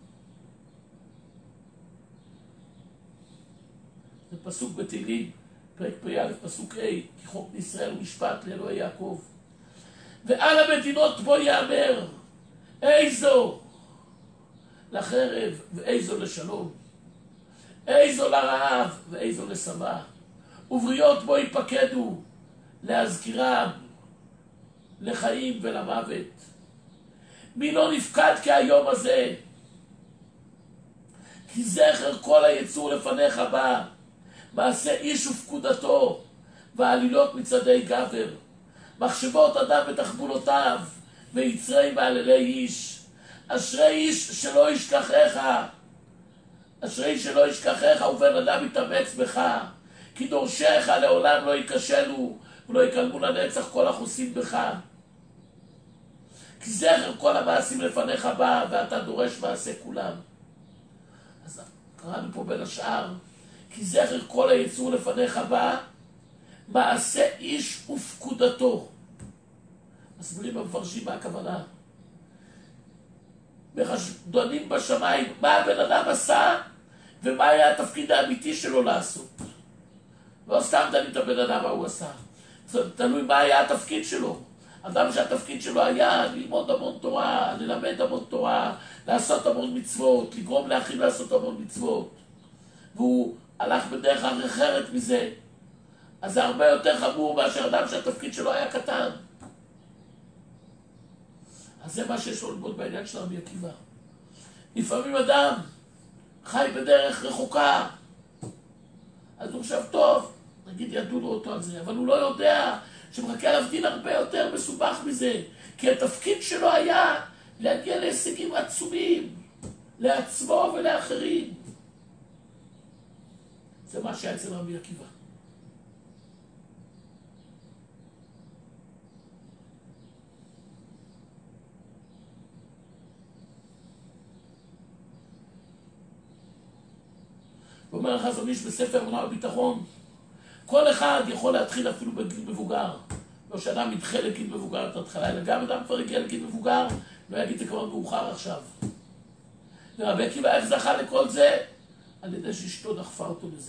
זה פסוק בתהילים, פרק פ"א, פסוק ה', כי חוק לישראל ומשפט לאלוהי יעקב. ועל המדינות בו יאמר, איזו לחרב ואיזו לשלום, איזו לרעב ואיזו לשבע, ובריות בו יפקדו להזכירם לחיים ולמוות. מי לא נפקד כהיום הזה? כי זכר כל היצור לפניך בא, מעשה איש ופקודתו, ועלילות מצדי גבר, מחשבות אדם ותחבולותיו, ויצרי מעללי איש. אשרי איש שלא ישכחך, אשרי איש שלא ישכחך, ובן אדם יתאמץ בך, כי דורשיך לעולם לא ייכשלו, ולא יקלמו לנצח כל החוסים בך. כי זכר כל המעשים לפניך בא, ואתה דורש מעשה כולם. אז קראנו פה בין השאר, כי זכר כל היצור לפניך בא, מעשה איש ופקודתו. מסבירים המפרשים מה הכוונה. דנים בשמיים מה הבן אדם עשה, ומה היה התפקיד האמיתי שלו לעשות. לא סתם דנים את הבן אדם מה הוא עשה. זה תלוי מה היה התפקיד שלו. אדם שהתפקיד שלו היה ללמוד המון תורה, ללמד המון תורה, לעשות המון מצוות, לגרום לאחים לעשות המון מצוות, והוא הלך בדרך אחרת מזה, אז זה הרבה יותר חמור מאשר אדם שהתפקיד שלו היה קטן. אז זה מה שיש לו ללמוד בעניין של רבי עקיבא. לפעמים אדם חי בדרך רחוקה, אז הוא חושב טוב, נגיד ידעו אותו על זה, אבל הוא לא יודע שמחכה עליו דין הרבה יותר מסובך מזה, כי התפקיד שלו היה להגיע להישגים עצומים, לעצמו ולאחרים. זה מה שהיה אצל רבי עקיבא. ואומר החזון איש בספר אמונה וביטחון, כל אחד יכול להתחיל אפילו בגיל מבוגר. לא שאדם ידחה לגיל מבוגר את ההתחלה, אלא גם אדם כבר הגיע לגיל מבוגר, לא יגיד זה כבר מאוחר עכשיו. ורבי עקיבא איך זכה לכל זה? על ידי שאשתו דחפה אותו לזה.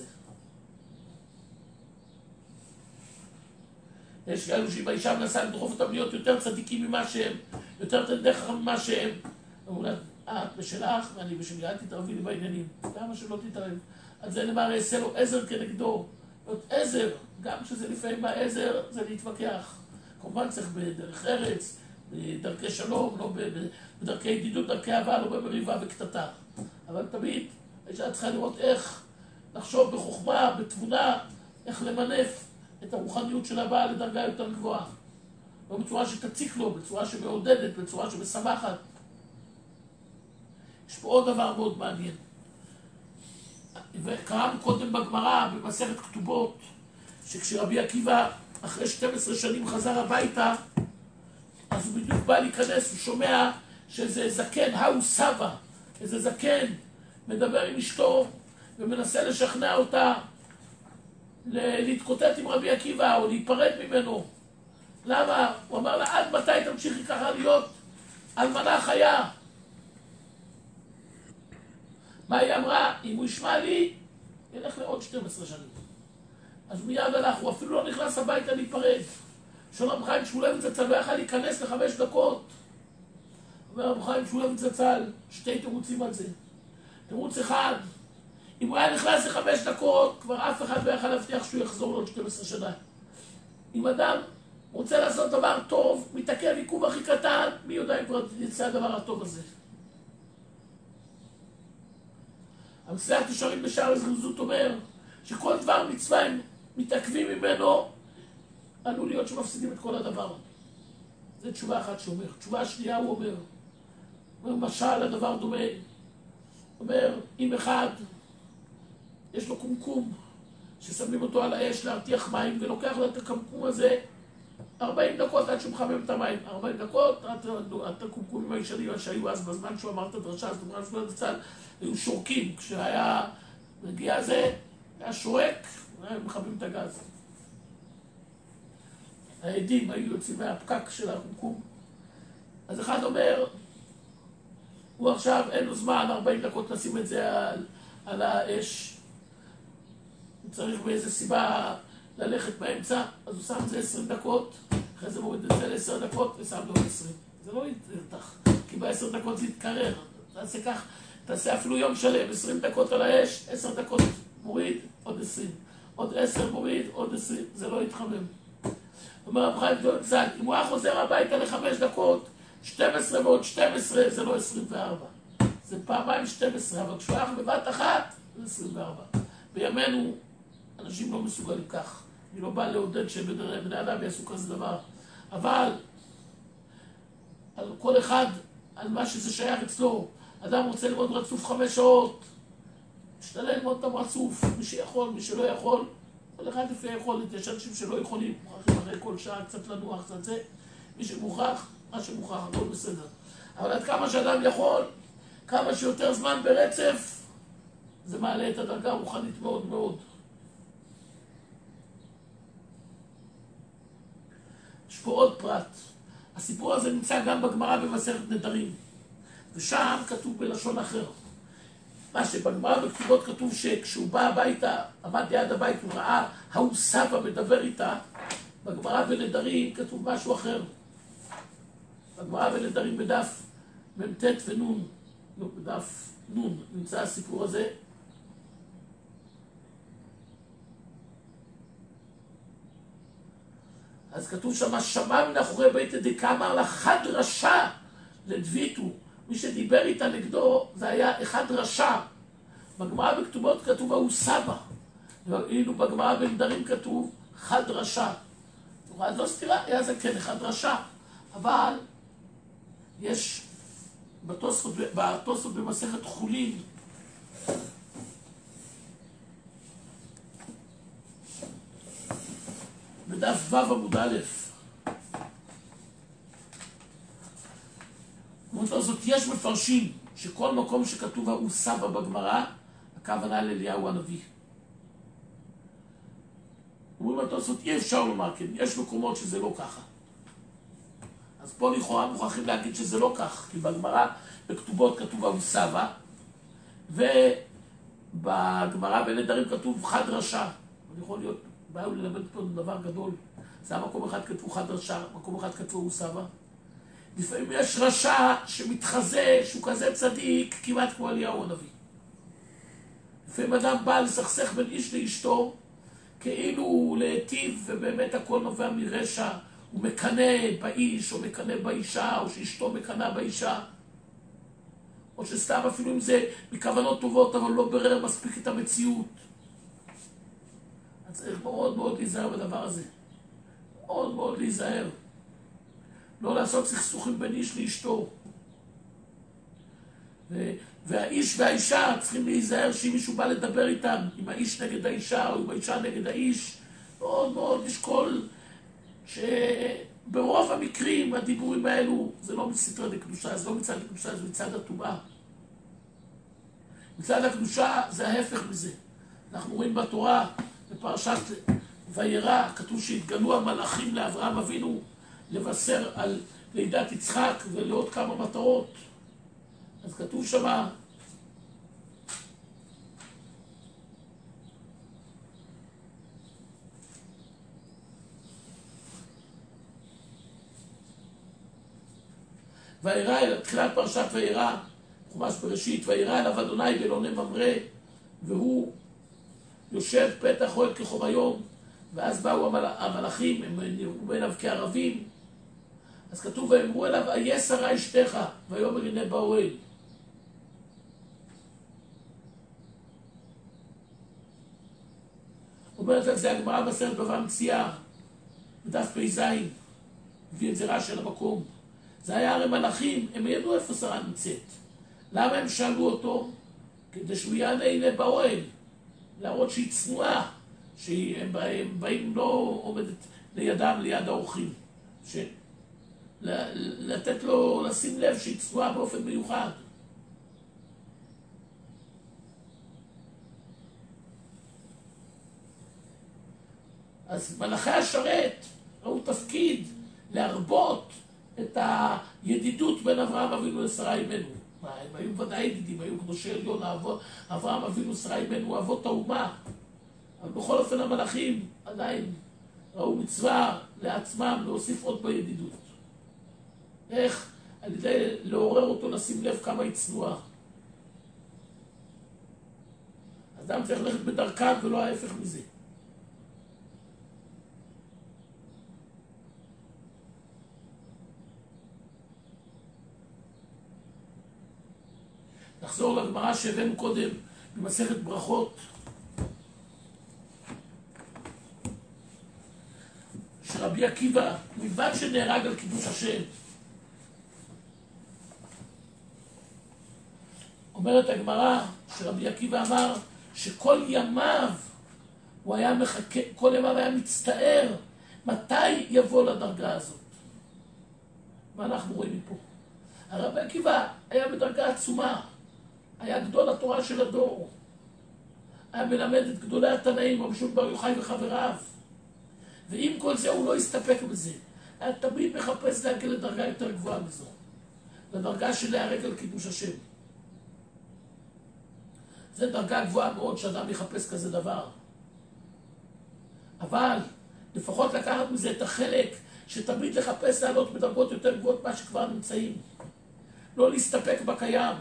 יש כאלו שאם האישה מנסה לדחוף אותם להיות יותר צדיקים ממה שהם, יותר תלמידי חכם ממה שהם, אמרו לה, את בשלך ואני בשלי, אל תתערבי לי בעניינים. למה שלא תתערב? אז זה למה יעשה לו עזר כנגדו. להיות עזר, גם שזה לפעמים העזר, זה להתווכח. כמובן צריך בדרך ארץ, בדרכי שלום, לא בדרכי ידידות, דרכי אהבה, לא במריבה וקטטה. אבל תמיד האישה צריכה לראות איך לחשוב בחוכמה, בתבונה, איך למנף את הרוחניות של הבעל לדרגה יותר גבוהה. לא בצורה שתציק לו, בצורה שמעודדת, בצורה שמשמחת. יש פה עוד דבר מאוד מעניין. וקראנו קודם בגמרא, במסכת כתובות, שכשרבי עקיבא אחרי שתים עשרה שנים חזר הביתה, אז הוא בדיוק בא להיכנס, הוא שומע שזה זקן, האו סבא, איזה זקן, מדבר עם אשתו ומנסה לשכנע אותה להתקוטט עם רבי עקיבא או להיפרד ממנו. למה? הוא אמר לה, עד מתי תמשיכי ככה להיות אלמנה חיה? מה היא אמרה? אם הוא ישמע לי, ילך לעוד שתים עשרה שנים. אז מיד הלך, הוא אפילו לא נכנס הביתה להיפרד. שואל רב חיים שמואלביץ זצ"ל לא יכל להיכנס לחמש דקות. אומר רב חיים שמואלביץ זצ"ל, שתי תירוצים על זה. תירוץ אחד, אם הוא היה נכנס לחמש דקות, כבר אף אחד לא יכל להבטיח שהוא יחזור לעוד שתים עשרה שנה. אם אדם רוצה לעשות דבר טוב, מתעכב עיכוב הכי קטן, מי יודע אם כבר יצא הדבר הטוב הזה. המסילת ישרים בשער הזריזות אומר שכל דבר מצווה הם מתעכבים ממנו, עלול להיות שמפסידים את כל הדבר. זו תשובה אחת שאומר. תשובה השנייה הוא אומר, אומר משל הדבר דומה, אומר אם אחד יש לו קומקום ששמים אותו על האש להרתיח מים ולוקח לו את הקומקום הזה ארבעים דקות עד שהוא מחמם את המים. ארבעים דקות, את הקומקומים הישנים שהיו אז בזמן שהוא אמר את הדרשה, זאת אומרת שלא נצל, היו שורקים. כשהיה מגיע זה, היה שורק, והם מחממים את הגז. העדים היו יוצאים מהפקק של הקומקום. אז אחד אומר, הוא עכשיו אין לו זמן, ארבעים דקות לשים את זה על, על האש. הוא צריך באיזו סיבה ללכת באמצע, אז הוא שם את זה עשרים דקות, אחרי זה מוריד את זה ל-עשר דקות ושם לו עשרים. זה לא ירתח, כי ב-עשר דקות זה יתקרר. תעשה כך, תעשה אפילו יום שלם, עשרים דקות על האש, עשר דקות מוריד, עוד עשרים. עוד עשר מוריד, עוד עשרים, זה לא יתחמם. אומר רב חיים זצ"ל, אם הוא היה חוזר הביתה לחמש דקות, שתים עשרה ועוד שתים עשרה זה לא עשרים וארבע. זה פעמיים שתים עשרה, אבל כשהוא היה בבת אחת, זה עשרים וארבע. בימינו, אנשים לא מסוגלים כך. אני לא בא לעודד שבני אדם יעשו כזה דבר. אבל על כל אחד על מה שזה שייך אצלו. אדם רוצה ללמוד רצוף חמש שעות, משתדל ללמוד אותם רצוף, מי שיכול, מי שלא יכול, כל אחד לפי היכולת. יש אנשים שלא יכולים, מוכרחים אחרי כל שעה קצת לנוח, קצת זה, מי שמוכרח, מה שמוכרח, הכל בסדר. אבל עד כמה שאדם יכול, כמה שיותר זמן ברצף, זה מעלה את הדרגה הרוחנית מאוד מאוד. יש פה עוד פרט. הסיפור הזה נמצא גם בגמרא במסכת נדרים, ושם כתוב בלשון אחר. מה שבגמרא בכתובות כתוב שכשהוא בא הביתה, עמד ליד הבית, הוא ראה ההוא סבא מדבר איתה. בגמרא בנדרים כתוב משהו אחר. בגמרא בנדרים בדף מ"ט ונון, לא, בדף נון נמצא הסיפור הזה. אז כתוב שמה שמע מן אחורי בית דקה, אמר לה חד רשע לדביתו. מי שדיבר איתה נגדו זה היה אחד רשע. בגמרא בכתובות כתוב ההוא סבא, ואילו בגמרא בנדרים כתוב חד רשע. אז לא סתירה, היה זה כן אחד רשע, אבל יש בתוספות במסכת חולין בדף ו' עמוד א', זאת יש מפרשים שכל מקום שכתוב ההוא סבא בגמרא, הכוונה לאליהו הנביא. אומרים התוספות, אי אפשר לומר כן, יש מקומות שזה לא ככה. אז פה לכאורה מוכרחים להגיד שזה לא כך, כי בגמרא בכתובות כתוב ההוא סבא, ובגמרא בנדרים כתוב חד רשע. יכול להיות, באו ללמד פה דבר גדול. זה המקום אחד כתבו חד רשע, מקום אחד כתבו ההוא סבא. לפעמים יש רשע שמתחזה, שהוא כזה צדיק, כמעט כמו אליהו הנביא. לפעמים אדם בא לסכסך בין איש לאשתו, כאילו הוא להיטיב, ובאמת הכל נובע מרשע. הוא מקנא באיש, או מקנא באישה, או שאשתו מקנאה באישה. או שסתם אפילו אם זה מכוונות טובות, אבל לא ברר מספיק את המציאות. אז צריך מאוד מאוד להיזהר בדבר הזה. מאוד מאוד להיזהר. לא לעשות סכסוכים בין איש לאשתו. ו- והאיש והאישה צריכים להיזהר שאם מישהו בא לדבר איתם, עם האיש נגד האישה או עם האישה נגד האיש, מאוד מאוד לשקול שברוב המקרים הדיבורים האלו זה לא מסתרה דקדושה, זה לא מצד הקדושה, זה מצד הטומאה. מצד הקדושה זה ההפך מזה. אנחנו רואים בתורה, בפרשת וירא, כתוב שהתגלו המלאכים לאברהם אבינו לבשר על לידת יצחק ולעוד כמה מטרות. אז כתוב שמה, וירא אל, תחילת פרשת וירא, חומש בראשית, וירא אליו אדוני באלוני ממרא, והוא יושב פתח אוהל כחום היום, ואז באו המל... המלאכים, הם נראו אליו כערבים. אז כתוב, ואמרו אליו, איה שרה אשתך, ויאמר הנה באוהל. אומרת על זה הגמרא בסרט בבא מציעא, בדף פ"ז, הביא את זה רש"י על המקום. זה היה הרי מלאכים, הם ידעו איפה שרה נמצאת. למה הם שאלו אותו? כדי שהוא יענה הנה באוהל, להראות שהיא צנועה, שהם באים לא עומדת לידם, ליד האורחים. לתת לו, לשים לב שהיא צנועה באופן מיוחד. אז מלאכי השרת ראו תפקיד להרבות את הידידות בין אברהם אבינו לשרה אימנו. הם היו ודאי ידידים, היו קדושי עליון, אברהם אבינו ושרה אימנו, אבות האומה. אבל בכל אופן המלאכים עדיין ראו מצווה לעצמם להוסיף עוד בידידות. איך? על ידי לעורר אותו, לשים לב כמה היא צנועה. אדם צריך ללכת בדרכם ולא ההפך מזה. נחזור לגמרא שהבאנו קודם במסכת ברכות, שרבי עקיבא, מלבד שנהרג על קידוש השם, אומרת הגמרא שרבי עקיבא אמר שכל ימיו הוא היה מחכה, כל ימיו היה מצטער מתי יבוא לדרגה הזאת. מה אנחנו רואים מפה? הרבי עקיבא היה בדרגה עצומה, היה גדול התורה של הדור, היה מלמד את גדולי התנאים, רבי שמעון בר יוחאי וחבריו, ועם כל זה הוא לא הסתפק בזה, היה תמיד מחפש להגיע לדרגה יותר גבוהה מזו, לדרגה של להיהרג על קידוש השם. זו דרגה גבוהה מאוד שאדם יחפש כזה דבר. אבל לפחות לקחת מזה את החלק שתמיד לחפש לעלות בדרגות יותר גבוהות מה שכבר נמצאים. לא להסתפק בקיים.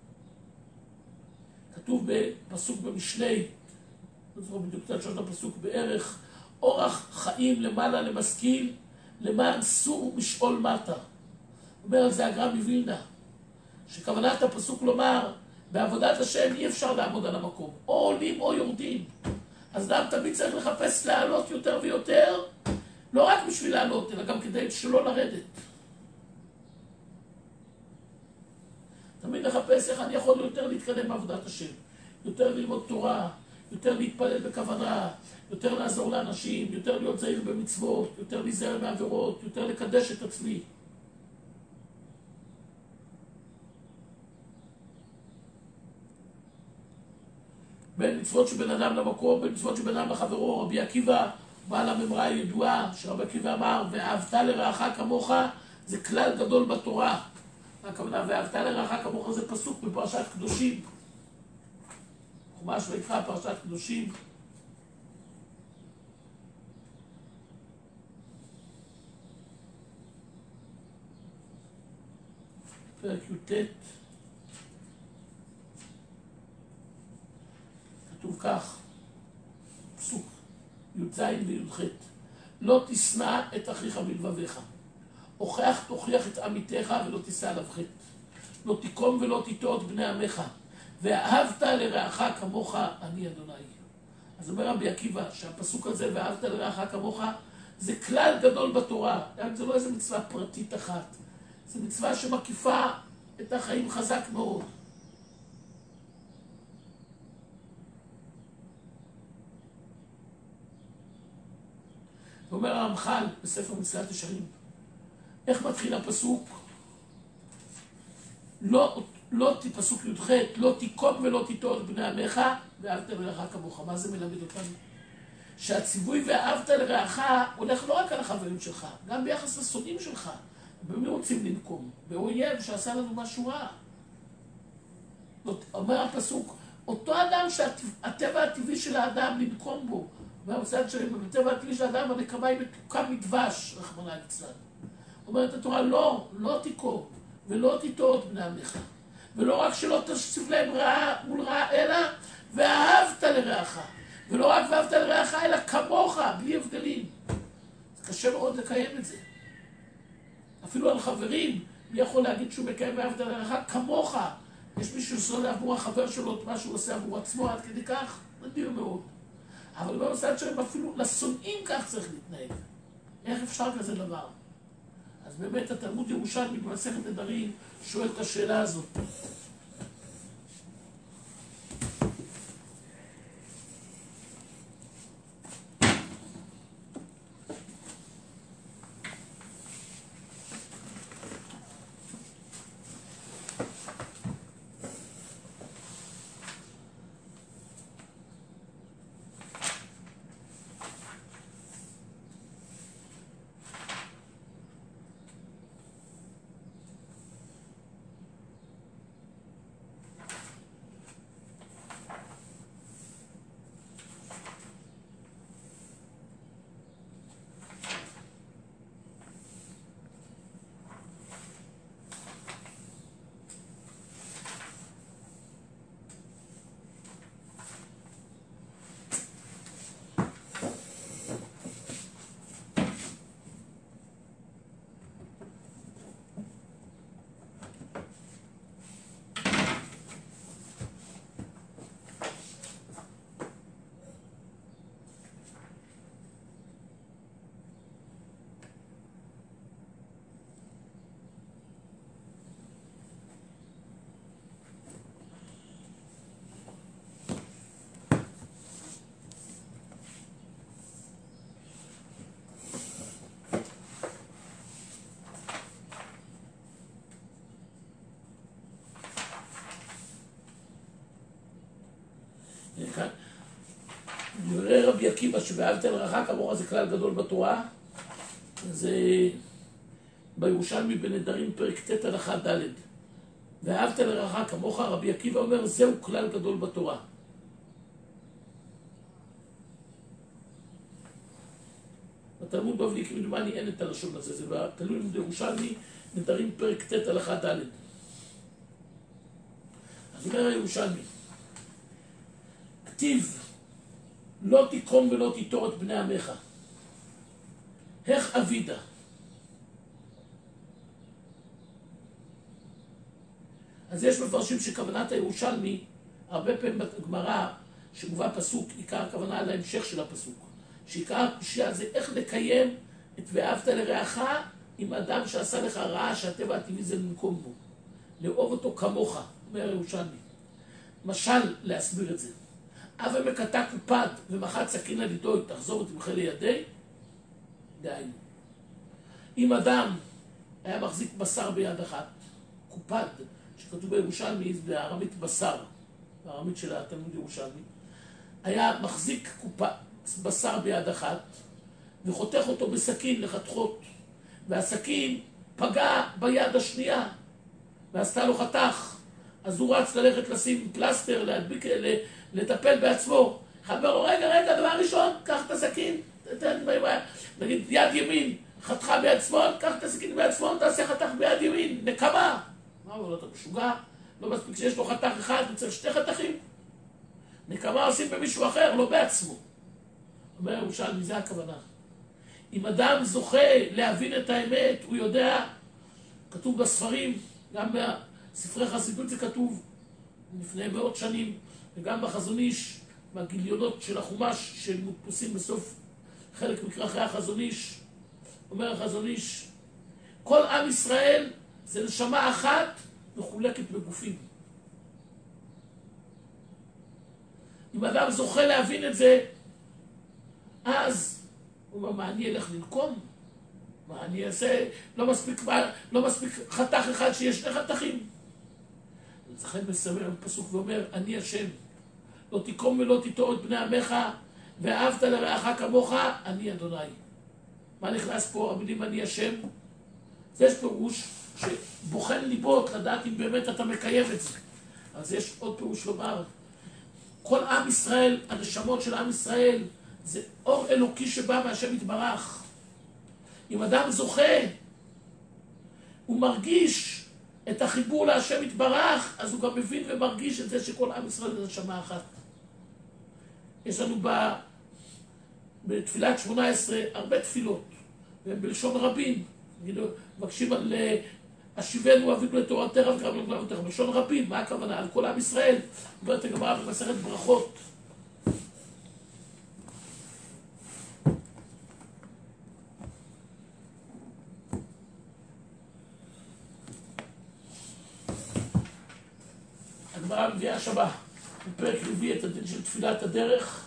כתוב בפסוק במשלי, לא זוכר בדיוק את השעות הפסוק, בערך אורח חיים למעלה למשכיל, למען סור משאול מטה. אומר על זה הגר"א מווילנה, שכוונת הפסוק לומר, בעבודת השם אי אפשר לעמוד על המקום, או עולים או יורדים. אז אדם תמיד צריך לחפש לעלות יותר ויותר, לא רק בשביל לעלות, אלא גם כדי שלא לרדת. תמיד לחפש איך אני יכול יותר להתקדם בעבודת השם, יותר ללמוד תורה, יותר להתפלל בכוונה, יותר לעזור לאנשים, יותר להיות זהיר במצוות, יותר להיזהר מעבירות, יותר לקדש את עצמי. בין מצוות שבין אדם למקום, בין מצוות שבין אדם לחברו, רבי עקיבא, בעל המאמרה הידועה, שרבי עקיבא אמר, ואהבת לרעך כמוך, זה כלל גדול בתורה. הכוונה, ואהבת לרעך כמוך זה פסוק בפרשת קדושים. חומש ויקרא פרשת קדושים. פרק י"ט. כתוב כך, פסוק י"ז וי"ח, לא תשנא את אחיך בלבביך, הוכח תוכיח את עמיתך ולא תישא עליו חטא, לא תקום ולא תטעות בני עמך, ואהבת לרעך כמוך אני אדוני. אז אומר רבי עקיבא שהפסוק הזה ואהבת לרעך כמוך זה כלל גדול בתורה, זה לא איזה מצווה פרטית אחת, זה מצווה שמקיפה את החיים חזק מאוד. ואומר הרמח"ל בספר מסילת ישרים, איך מתחיל הפסוק? לא, לא, פסוק י"ח, לא תקום ולא תטעות בני עמך, ואהבת לרעך כמוך. מה זה מלמד אותנו? שהציווי ואהבת לרעך הולך לא רק על החברים שלך, גם ביחס לשונאים שלך. במי רוצים לנקום? באויב שעשה לנו משהו רע. אומר הפסוק, אותו אדם שהטבע הטבעי של האדם לנקום בו, והמצד שלהם, בטבע הטבעי של האדם, הנקמה היא מתוקה מדבש, רחמנא ליצלן. אומרת התורה, לא, לא תקום, ולא תטעות בני עמך. ולא רק שלא תוסיף להם רעה מול רעה, אלא ואהבת לרעך. ולא רק ואהבת לרעך, אלא כמוך, בלי הבדלים. זה קשה מאוד לקיים את זה. אפילו על חברים, מי יכול להגיד שהוא מקיים ואהבת לרעך כמוך? יש מישהו שעושה עבור החבר שלו את מה שהוא עושה עבור עצמו, עד כדי כך? נדיר מאוד. אבל במסד שלהם אפילו לשונאים כך צריך להתנהג. איך אפשר כזה דבר? אז באמת התלמוד ירושלמי במסכת נדרים שואל את השאלה הזאת. דברי רבי עקיבא שבאהבת לרעך כמוך זה כלל גדול בתורה, זה בירושלמי בנדרים פרק ט' הלכה ד', ואהבת לרעך כמוך, רבי עקיבא אומר זהו כלל גדול בתורה. בתלמוד בבלי כמדומני אין את הלשון הזה, זה בתלמוד בירושלמי נדרים פרק ט' הלכה ד'. אז אומר הירושלמי, כתיב לא תקום ולא תיטור את בני עמך, איך אבידה. אז יש מפרשים שכוונת הירושלמי, הרבה פעמים בגמרא שמובא פסוק, עיקר הכוונה על ההמשך של הפסוק, שעיקר הקושיה זה איך לקיים את ואהבת לרעך עם אדם שעשה לך רעה שהטבע הטבעי זה לנקום בו, לאהוב אותו כמוך, אומר הירושלמי. משל להסביר את זה, אבי מקטע קופד ומחת סכין על ידו, תחזור ותמחה לידי, דהיינו. אם אדם היה מחזיק בשר ביד אחת, קופד, שכתוב בירושלמי, זה בארמית בשר, בארמית של התלמוד ירושלמי, היה מחזיק קופ... בשר ביד אחת, וחותך אותו בסכין לחתכות, והסכין פגע ביד השנייה, ועשתה לו חתך, אז הוא רץ ללכת לשים פלסטר, להדביק, לטפל בעצמו. אחד אומר לו, רגע, רגע, דבר ראשון, קח את הסכין, נגיד יד ימין, חתכה ביד שמאל, קח את הסכין ביד שמאל, תעשה חתך ביד ימין, נקמה. מה אומר לו, אתה משוגע? לא מספיק שיש לו חתך אחד, הוא צריך שתי חתכים. נקמה עושים במישהו אחר, לא בעצמו. אומר ירושלמי, זה הכוונה. אם אדם זוכה להבין את האמת, הוא יודע, כתוב בספרים, גם בספרי חסידות זה כתוב לפני מאות שנים, וגם בחזון איש, בגיליונות של החומש שמודפסים בסוף חלק מכרכי החזון איש, אומר החזון איש, כל עם ישראל זה נשמה אחת מחולקת בגופים. אם אדם זוכה להבין את זה, אז הוא אומר, מה אני אלך לנקום? מה אני אעשה? לא מספיק, לא מספיק חתך אחד שיש שני חתכים. לכן מסמר בפסוק ואומר, אני השם, לא תקום ולא תיטור את בני עמך, ואהבת לרעך כמוך, אני אדוני. מה נכנס פה המילים אני השם? יש פירוש שבוחן ליבות לדעת אם באמת אתה מקיים את זה. אז יש עוד פירוש לומר, כל עם ישראל, הנשמות של עם ישראל, זה אור אלוקי שבא מהשם יתברך. אם אדם זוכה, הוא מרגיש את החיבור להשם יתברך, אז הוא גם מבין ומרגיש את זה שכל עם ישראל זה נשמה אחת. יש לנו ב... בתפילת שמונה עשרה הרבה תפילות, והם בלשון רבים. מבקשים על השיבנו אבינו לתורתך וקרבנו לגאוותך, בלשון רבים. מה הכוונה? על כל עם ישראל. אומרת הגמרא במסכת ברכות. הגמרא מביאה שבה, בפרק רביעי את הדין של תפילת הדרך.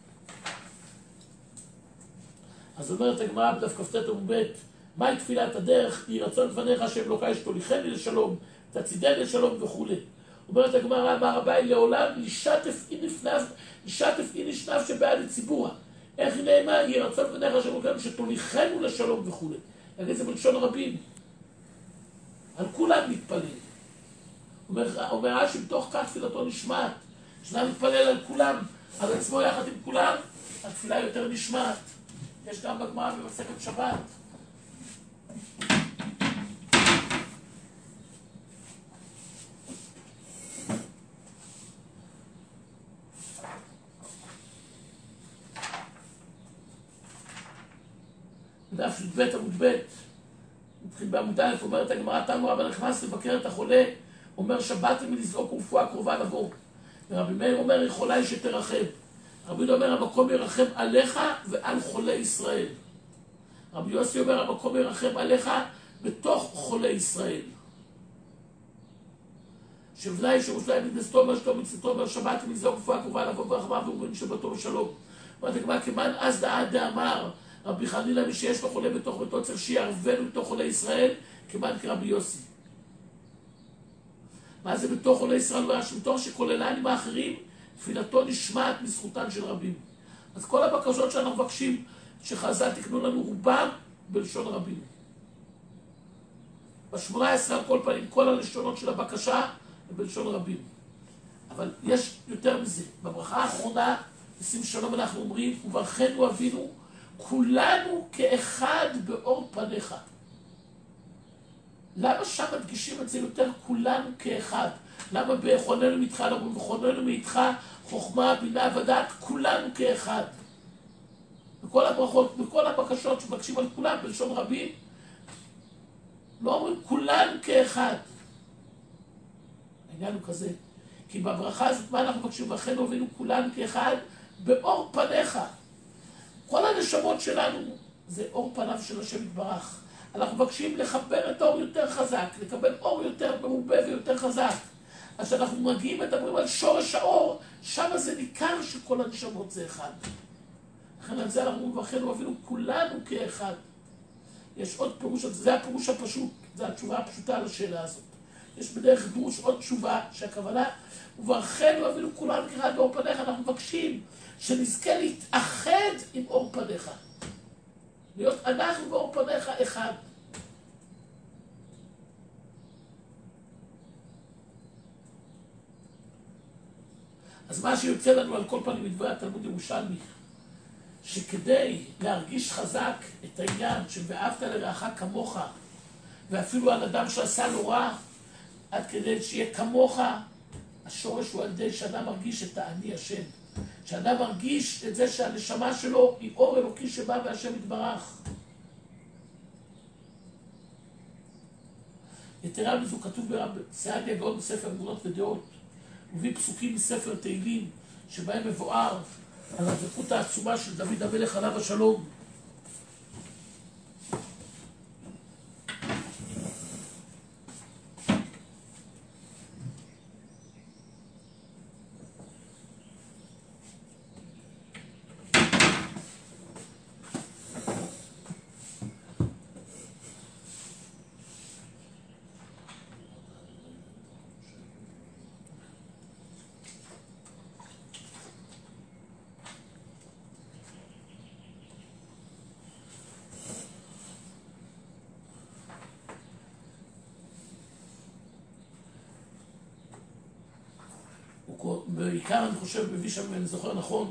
אז אומרת הגמרא בדף כ"ט עמוד ב', מהי תפילת הדרך? יהי רצון לפניך השם אלוקיי שתוליכני לשלום, תצעידני לשלום וכו'. אומרת הגמרא, אמר אביי לעולם לשתף אי נפנף, לשתף אי נשנף שבעד הציבורה. איך נאמר? יהי רצון לפניך השם אלוקיי שתוליכנו לשלום וכו'. להגיד זה בלשון רבים. על כולם מתפלל. אומר, אומר רש"י, בתוך כך תפילתו נשמעת. כשאדם מתפלל על כולם, על עצמו יחד עם כולם, התפילה יותר נשמעת. יש גם בגמרא במסכת שבת. בדף י"ב עמוד ב', מתחיל בעמוד א', אומרת הגמרא, תנו רבא נכנס לבקר את החולה, אומר שבאתי מלזעוק ורפואה קרובה לבוא. ורבי מאיר אומר, יכולה היא שתרחם. רבי יהודה אומר, המקום ירחם עליך ועל חולי ישראל. רבי יוסי אומר, המקום ירחם עליך בתוך חולי ישראל. שבלי שירושלים מתנסתו אומר שתו מצלתו אומר שבאתי מלזעוק ורפואה קרובה לבוא ורחמה ואומרים שבתו ושלום. אומרת הגמרא, כמען אז דעת דאמר רבי חנינא, מי שיש לו חולה בתוך ביתו צריך שיערבנו בתוך חולי ישראל, כמען כרבי יוסי. מה זה בתוך חולי ישראל? הוא היה שמתוך שכוללנים האחרים תפילתו נשמעת בזכותן של רבים. אז כל הבקשות שאנחנו מבקשים, שחז"ל תקנו לנו רובם בלשון רבים. בשמונה עשרה על כל פנים, כל הלשונות של הבקשה הם בלשון רבים. אבל יש יותר מזה. בברכה האחרונה, שים שלום אנחנו אומרים, וברכנו אבינו, כולנו כאחד באור פניך. למה שם מדגישים את זה יותר כולנו כאחד? למה בכוננו מאיתך, אנחנו בכוננו מאיתך, חוכמה, בינה ודעת, כולנו כאחד. בכל הברכות, בכל הבקשות שמבקשים על כולם, בלשון רבים, לא אומרים כולנו כאחד. העניין הוא כזה, כי בברכה הזאת מה אנחנו מבקשים? וברכנו אבינו כולנו כאחד באור פניך. כל הנשמות שלנו זה אור פניו של השם יתברך. אנחנו מבקשים לחבר את האור יותר חזק, לקבל אור יותר מרובה ויותר חזק. אז כשאנחנו מגיעים מדברים על שורש האור, שם זה ניכר שכל הנשמות זה אחד. לכן על זה אנחנו וברכנו אבינו כולנו כאחד. יש עוד פירוש, זה הפירוש הפשוט, זה התשובה הפשוטה על השאלה הזאת. יש בדרך פירוש עוד תשובה שהכוונה, וברכנו אבינו כולנו כאחד באור פניך, אנחנו מבקשים שנזכה להתאחד עם אור פניך. להיות אנחנו באור פניך אחד. אז מה שיוצא לנו על כל פנים מדברי התלמוד ירושלמי, שכדי להרגיש חזק את העניין שבאהבת לרעך כמוך, ואפילו על אדם שעשה לו רע, עד כדי שיהיה כמוך, השורש הוא על ידי שאדם מרגיש את האני השם. שאדם מרגיש את זה שהנשמה שלו היא אור אלוקי שבא והשם יתברך. יתרה מזו כתוב ברב סעדיה גאון בספר אמונות ודעות, וביא פסוקים מספר תהילים שבהם מבואר על הדבקות העצומה של דוד המלך עליו השלום. בעיקר אני חושב, מביא שם, אני זוכר נכון,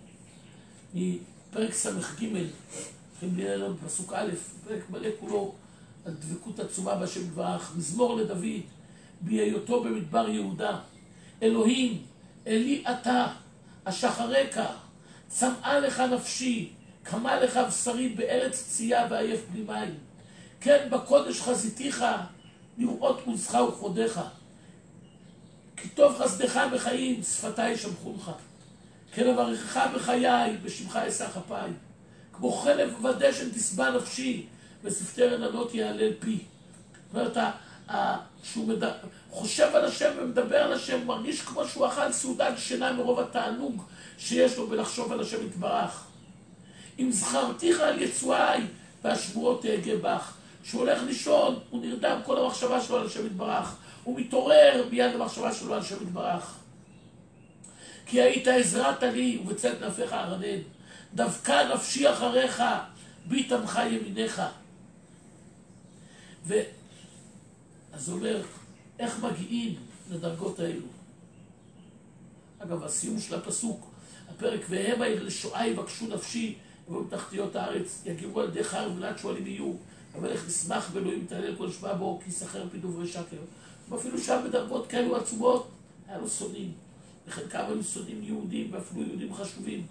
מפרק סמך ג' צריכים לראות בפסוק א', פרק מלא כולו על דבקות עצומה בהשם יתברך, מזמור לדוד, בהיותו במדבר יהודה, אלוהים, אלי אתה, אשחרק, צמאה לך נפשי, קמה לך בשרי בארץ צייה ועייף בלי מים. כן, בקודש חזיתיך, לראות עוזך וכבודך. כי טוב חסדך בחיים, שפתיי שמחונך. כן אברכך בחיי, בשמך אשא כפיי. כמו חלב ודשן תשבע נפשי, ושפתי רננות יעלל פי. זאת אומרת, שהוא מדבר, חושב על השם ומדבר על השם, מרגיש כמו שהוא אכל סעודת שינה מרוב התענוג שיש לו בלחשוב על השם יתברך. אם זכרתיך על יצואי, והשבועות תהגה בך. כשהוא הולך לישון, הוא נרדם כל המחשבה שלו על השם יתברך. הוא מתעורר ביד המחשבה שלו על השם יתברך. כי היית עזרת לי, ובצל כנפיך ארנן. דווקא נפשי אחריך, בי תמך ימיניך. ו... אז הוא אומר, איך מגיעים לדרגות האלו? אגב, הסיום של הפסוק, הפרק, והם לשואה יבקשו נפשי, ובתחתיות הארץ יגירו על ידי חר ובלת שואלים יהיו, המלך נשמח באלוהים, מתעלל כל שבא בו, כי יסחר פי דוברי שקר. ואפילו שם בדרגות כאלו עצומות, היה לו שונאים. וחלקם היו שונאים יהודים, ואפילו יהודים חשובים.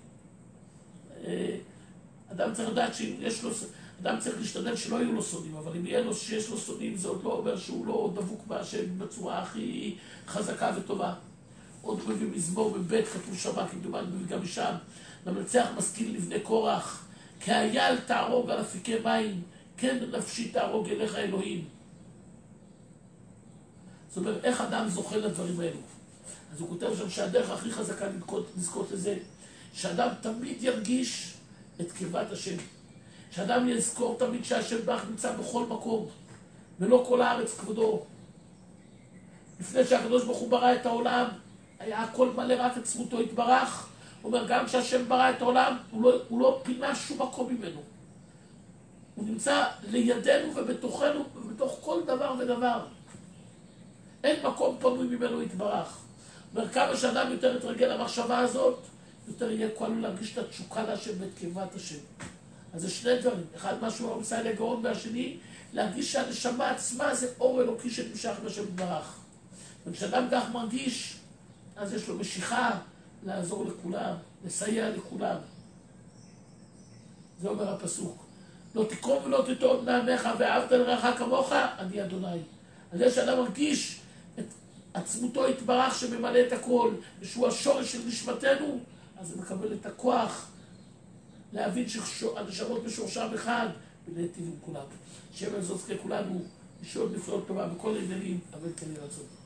אדם צריך לדעת שיש לו, אדם צריך להשתדל שלא יהיו לו שונאים, אבל אם יהיה לו שיש לו שונאים, זה עוד לא אומר שהוא לא דבוק בהשם בצורה הכי חזקה וטובה. עוד מביא מזמור בבית, כתוב שמה, כמדומן מביא גם משם, למנצח משכיל לבני קורח, כאייל תערוג על אפיקי מים, כן נפשי תערוג אליך אלוהים. זאת אומרת, איך אדם זוכה לדברים האלו? אז הוא כותב שם שהדרך הכי חזקה לזכות לזה, שאדם תמיד ירגיש את קרבת השם. שאדם יזכור תמיד שהשם בך נמצא בכל מקום, ולא כל הארץ כבודו. לפני שהקדוש ברוך הוא ברא את העולם, היה הכל מלא רק עצמותו התברך. הוא אומר, גם כשהשם ברא את העולם, הוא לא, הוא לא פינה שום מקום ממנו. הוא נמצא לידינו ובתוכנו, ובתוך כל דבר ודבר. אין מקום פנוי ממנו התברך. הוא אומר, כמה שאדם יותר יתרגל למחשבה הזאת, יותר יהיה כל להרגיש את התשוקה להשם ואת קרבת השם. אז זה שני דברים. אחד, משהו המסע לגאון, והשני, להרגיש שהנשמה עצמה זה אור אלוקי שנמשך בשם יתברך. וכשאדם כך מרגיש, אז יש לו משיכה לעזור לכולם, לסייע לכולם. זה אומר הפסוק. לא תקרום ולא תטעון מעמך ואהבת לרעך כמוך, אני אדוני. על זה שאדם מרגיש את עצמותו התברך שממלא את הכל, ושהוא השורש של נשמתנו, אז הוא מקבל את הכוח להבין שהנשמות בשורשם אחד, ולהיטיב עם כולם. שם על זאת כולנו, לשאול נפלאות טובה בכל העניינים, אבל כן ירצון.